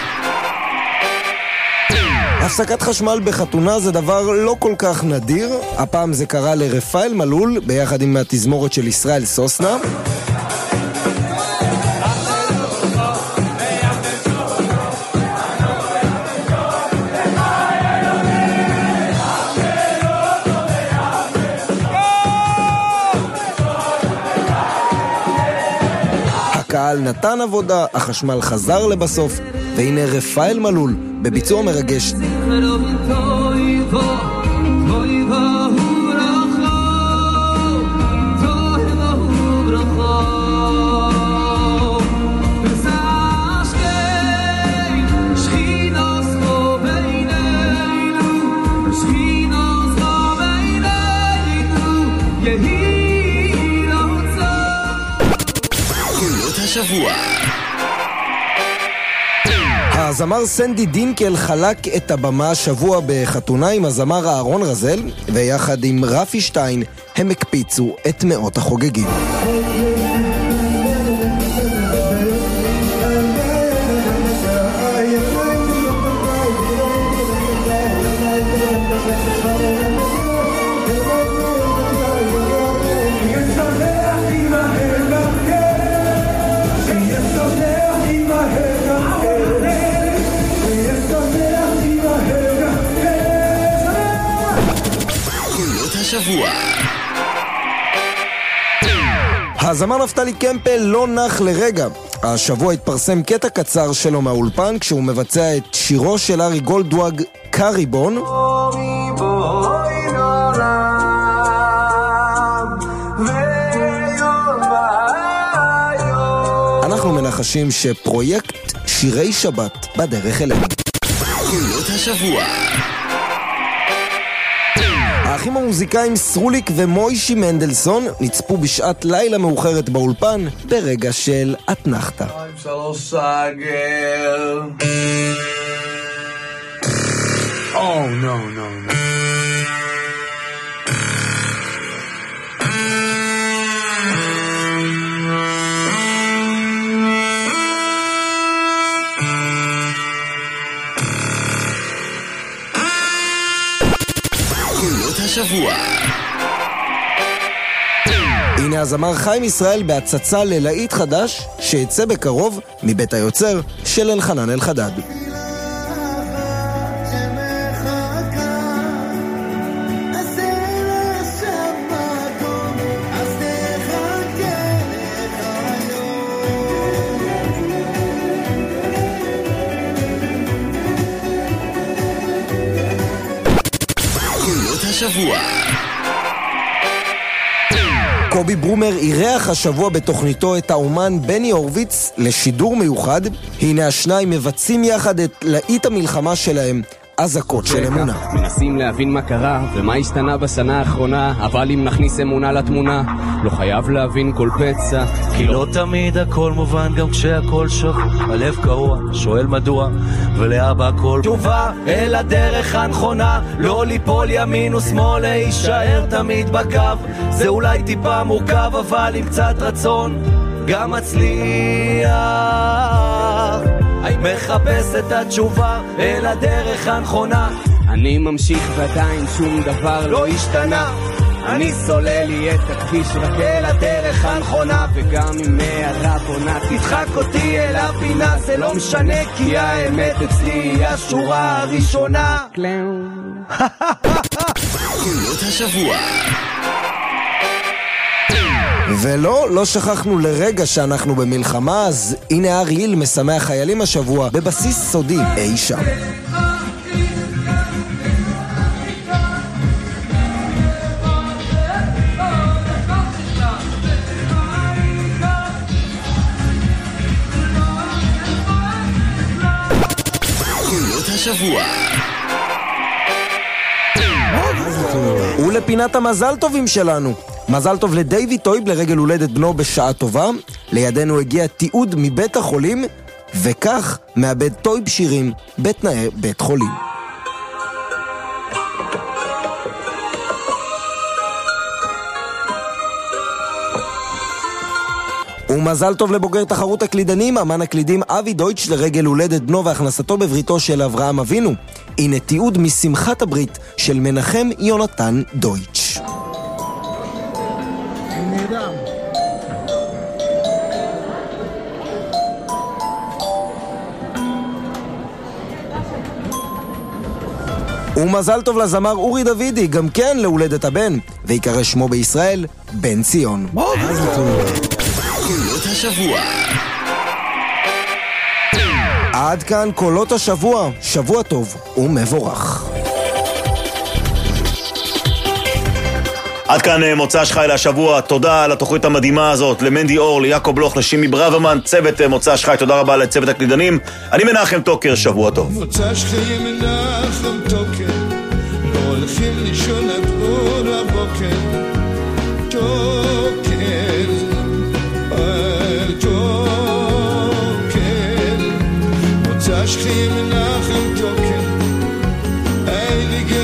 הפסקת חשמל בחתונה זה דבר לא כל כך נדיר. הפעם זה קרה לרפאל מלול ביחד עם התזמורת של ישראל סוסנה. הקהל נתן עבודה, החשמל חזר לבסוף, והנה רפאל מלול בביצוע מרגש. השבוע. הזמר סנדי דינקל חלק את הבמה השבוע בחתונה עם הזמר אהרון רזל, ויחד עם רפי שטיין הם הקפיצו את מאות החוגגים. השבוע. הזמר נפתלי קמפל לא נח לרגע. השבוע התפרסם קטע קצר שלו מהאולפן כשהוא מבצע את שירו של ארי גולדוואג, קריבון. אנחנו מנחשים שפרויקט שירי שבת בדרך אלינו. קולות השבוע. האחים המוזיקאים סרוליק ומוישי מנדלסון נצפו בשעת לילה מאוחרת באולפן ברגע של אתנחתה. שלוש סגל. Oh, no, no, no. השבוע. הנה הזמר חיים ישראל בהצצה ללהיט חדש שיצא בקרוב מבית היוצר של אלחנן אלחדד. קולות השבוע. קובי ברומר אירח השבוע בתוכניתו את האומן בני הורוביץ לשידור מיוחד. הנה השניים מבצעים יחד את להיט המלחמה שלהם, אזעקות של אמונה. מנסים להבין מה קרה ומה השתנה בשנה האחרונה, אבל אם נכניס אמונה לתמונה, לא חייב להבין כל פצע, כי לא תמיד הכל מובן גם כשהכל שחור. הלב קרוע, שואל מדוע, ולאבא הכל תשובה אל הדרך הנכונה, לא ליפול ימין ושמאל, להישאר תמיד בקו. זה אולי טיפה מורכב, אבל עם קצת רצון גם מצליח. מחפש את התשובה אל הדרך הנכונה. אני ממשיך ועדיין שום דבר לא השתנה. אני סולל לי את הכביש רק אל הדרך הנכונה, וגם אם מערה בונה תדחק אותי אל הפינה, זה לא משנה כי האמת אצלי היא השורה הראשונה. קולות השבוע. ולא, לא שכחנו לרגע שאנחנו במלחמה, אז הנה אריאל משמח חיילים השבוע בבסיס סודי אי שם. קולות השבוע. ולפינת המזל טובים שלנו. מזל טוב לדייוויד טויב לרגל הולדת בנו בשעה טובה. לידינו הגיע תיעוד מבית החולים, וכך מאבד טויב שירים בתנאי בית חולים. ומזל טוב לבוגר תחרות הקלידנים, אמן הקלידים אבי דויטש לרגל הולדת בנו והכנסתו בבריתו של אברהם אבינו. הנה תיעוד משמחת הברית של מנחם יונתן דויטש. ומזל טוב לזמר אורי דוידי, גם כן להולדת הבן, ויקרא שמו בישראל בן ציון. קולות השבוע. עד כאן קולות השבוע, שבוע טוב ומבורך. עד כאן מוצא שחי להשבוע, תודה על התוכנית המדהימה הזאת, למנדי אור, ליעקב בלוך, לשימי ברוורמן, צוות מוצא שחי, תודה רבה לצוות הקלידנים. אני מנחם טוקר, שבוע טוב. מוצא שחי מנחם טוקר, לא הולכים לישון עד אור הבוקר. טוקר, טוקר, מוצא שחי מנחם טוקר, היי לי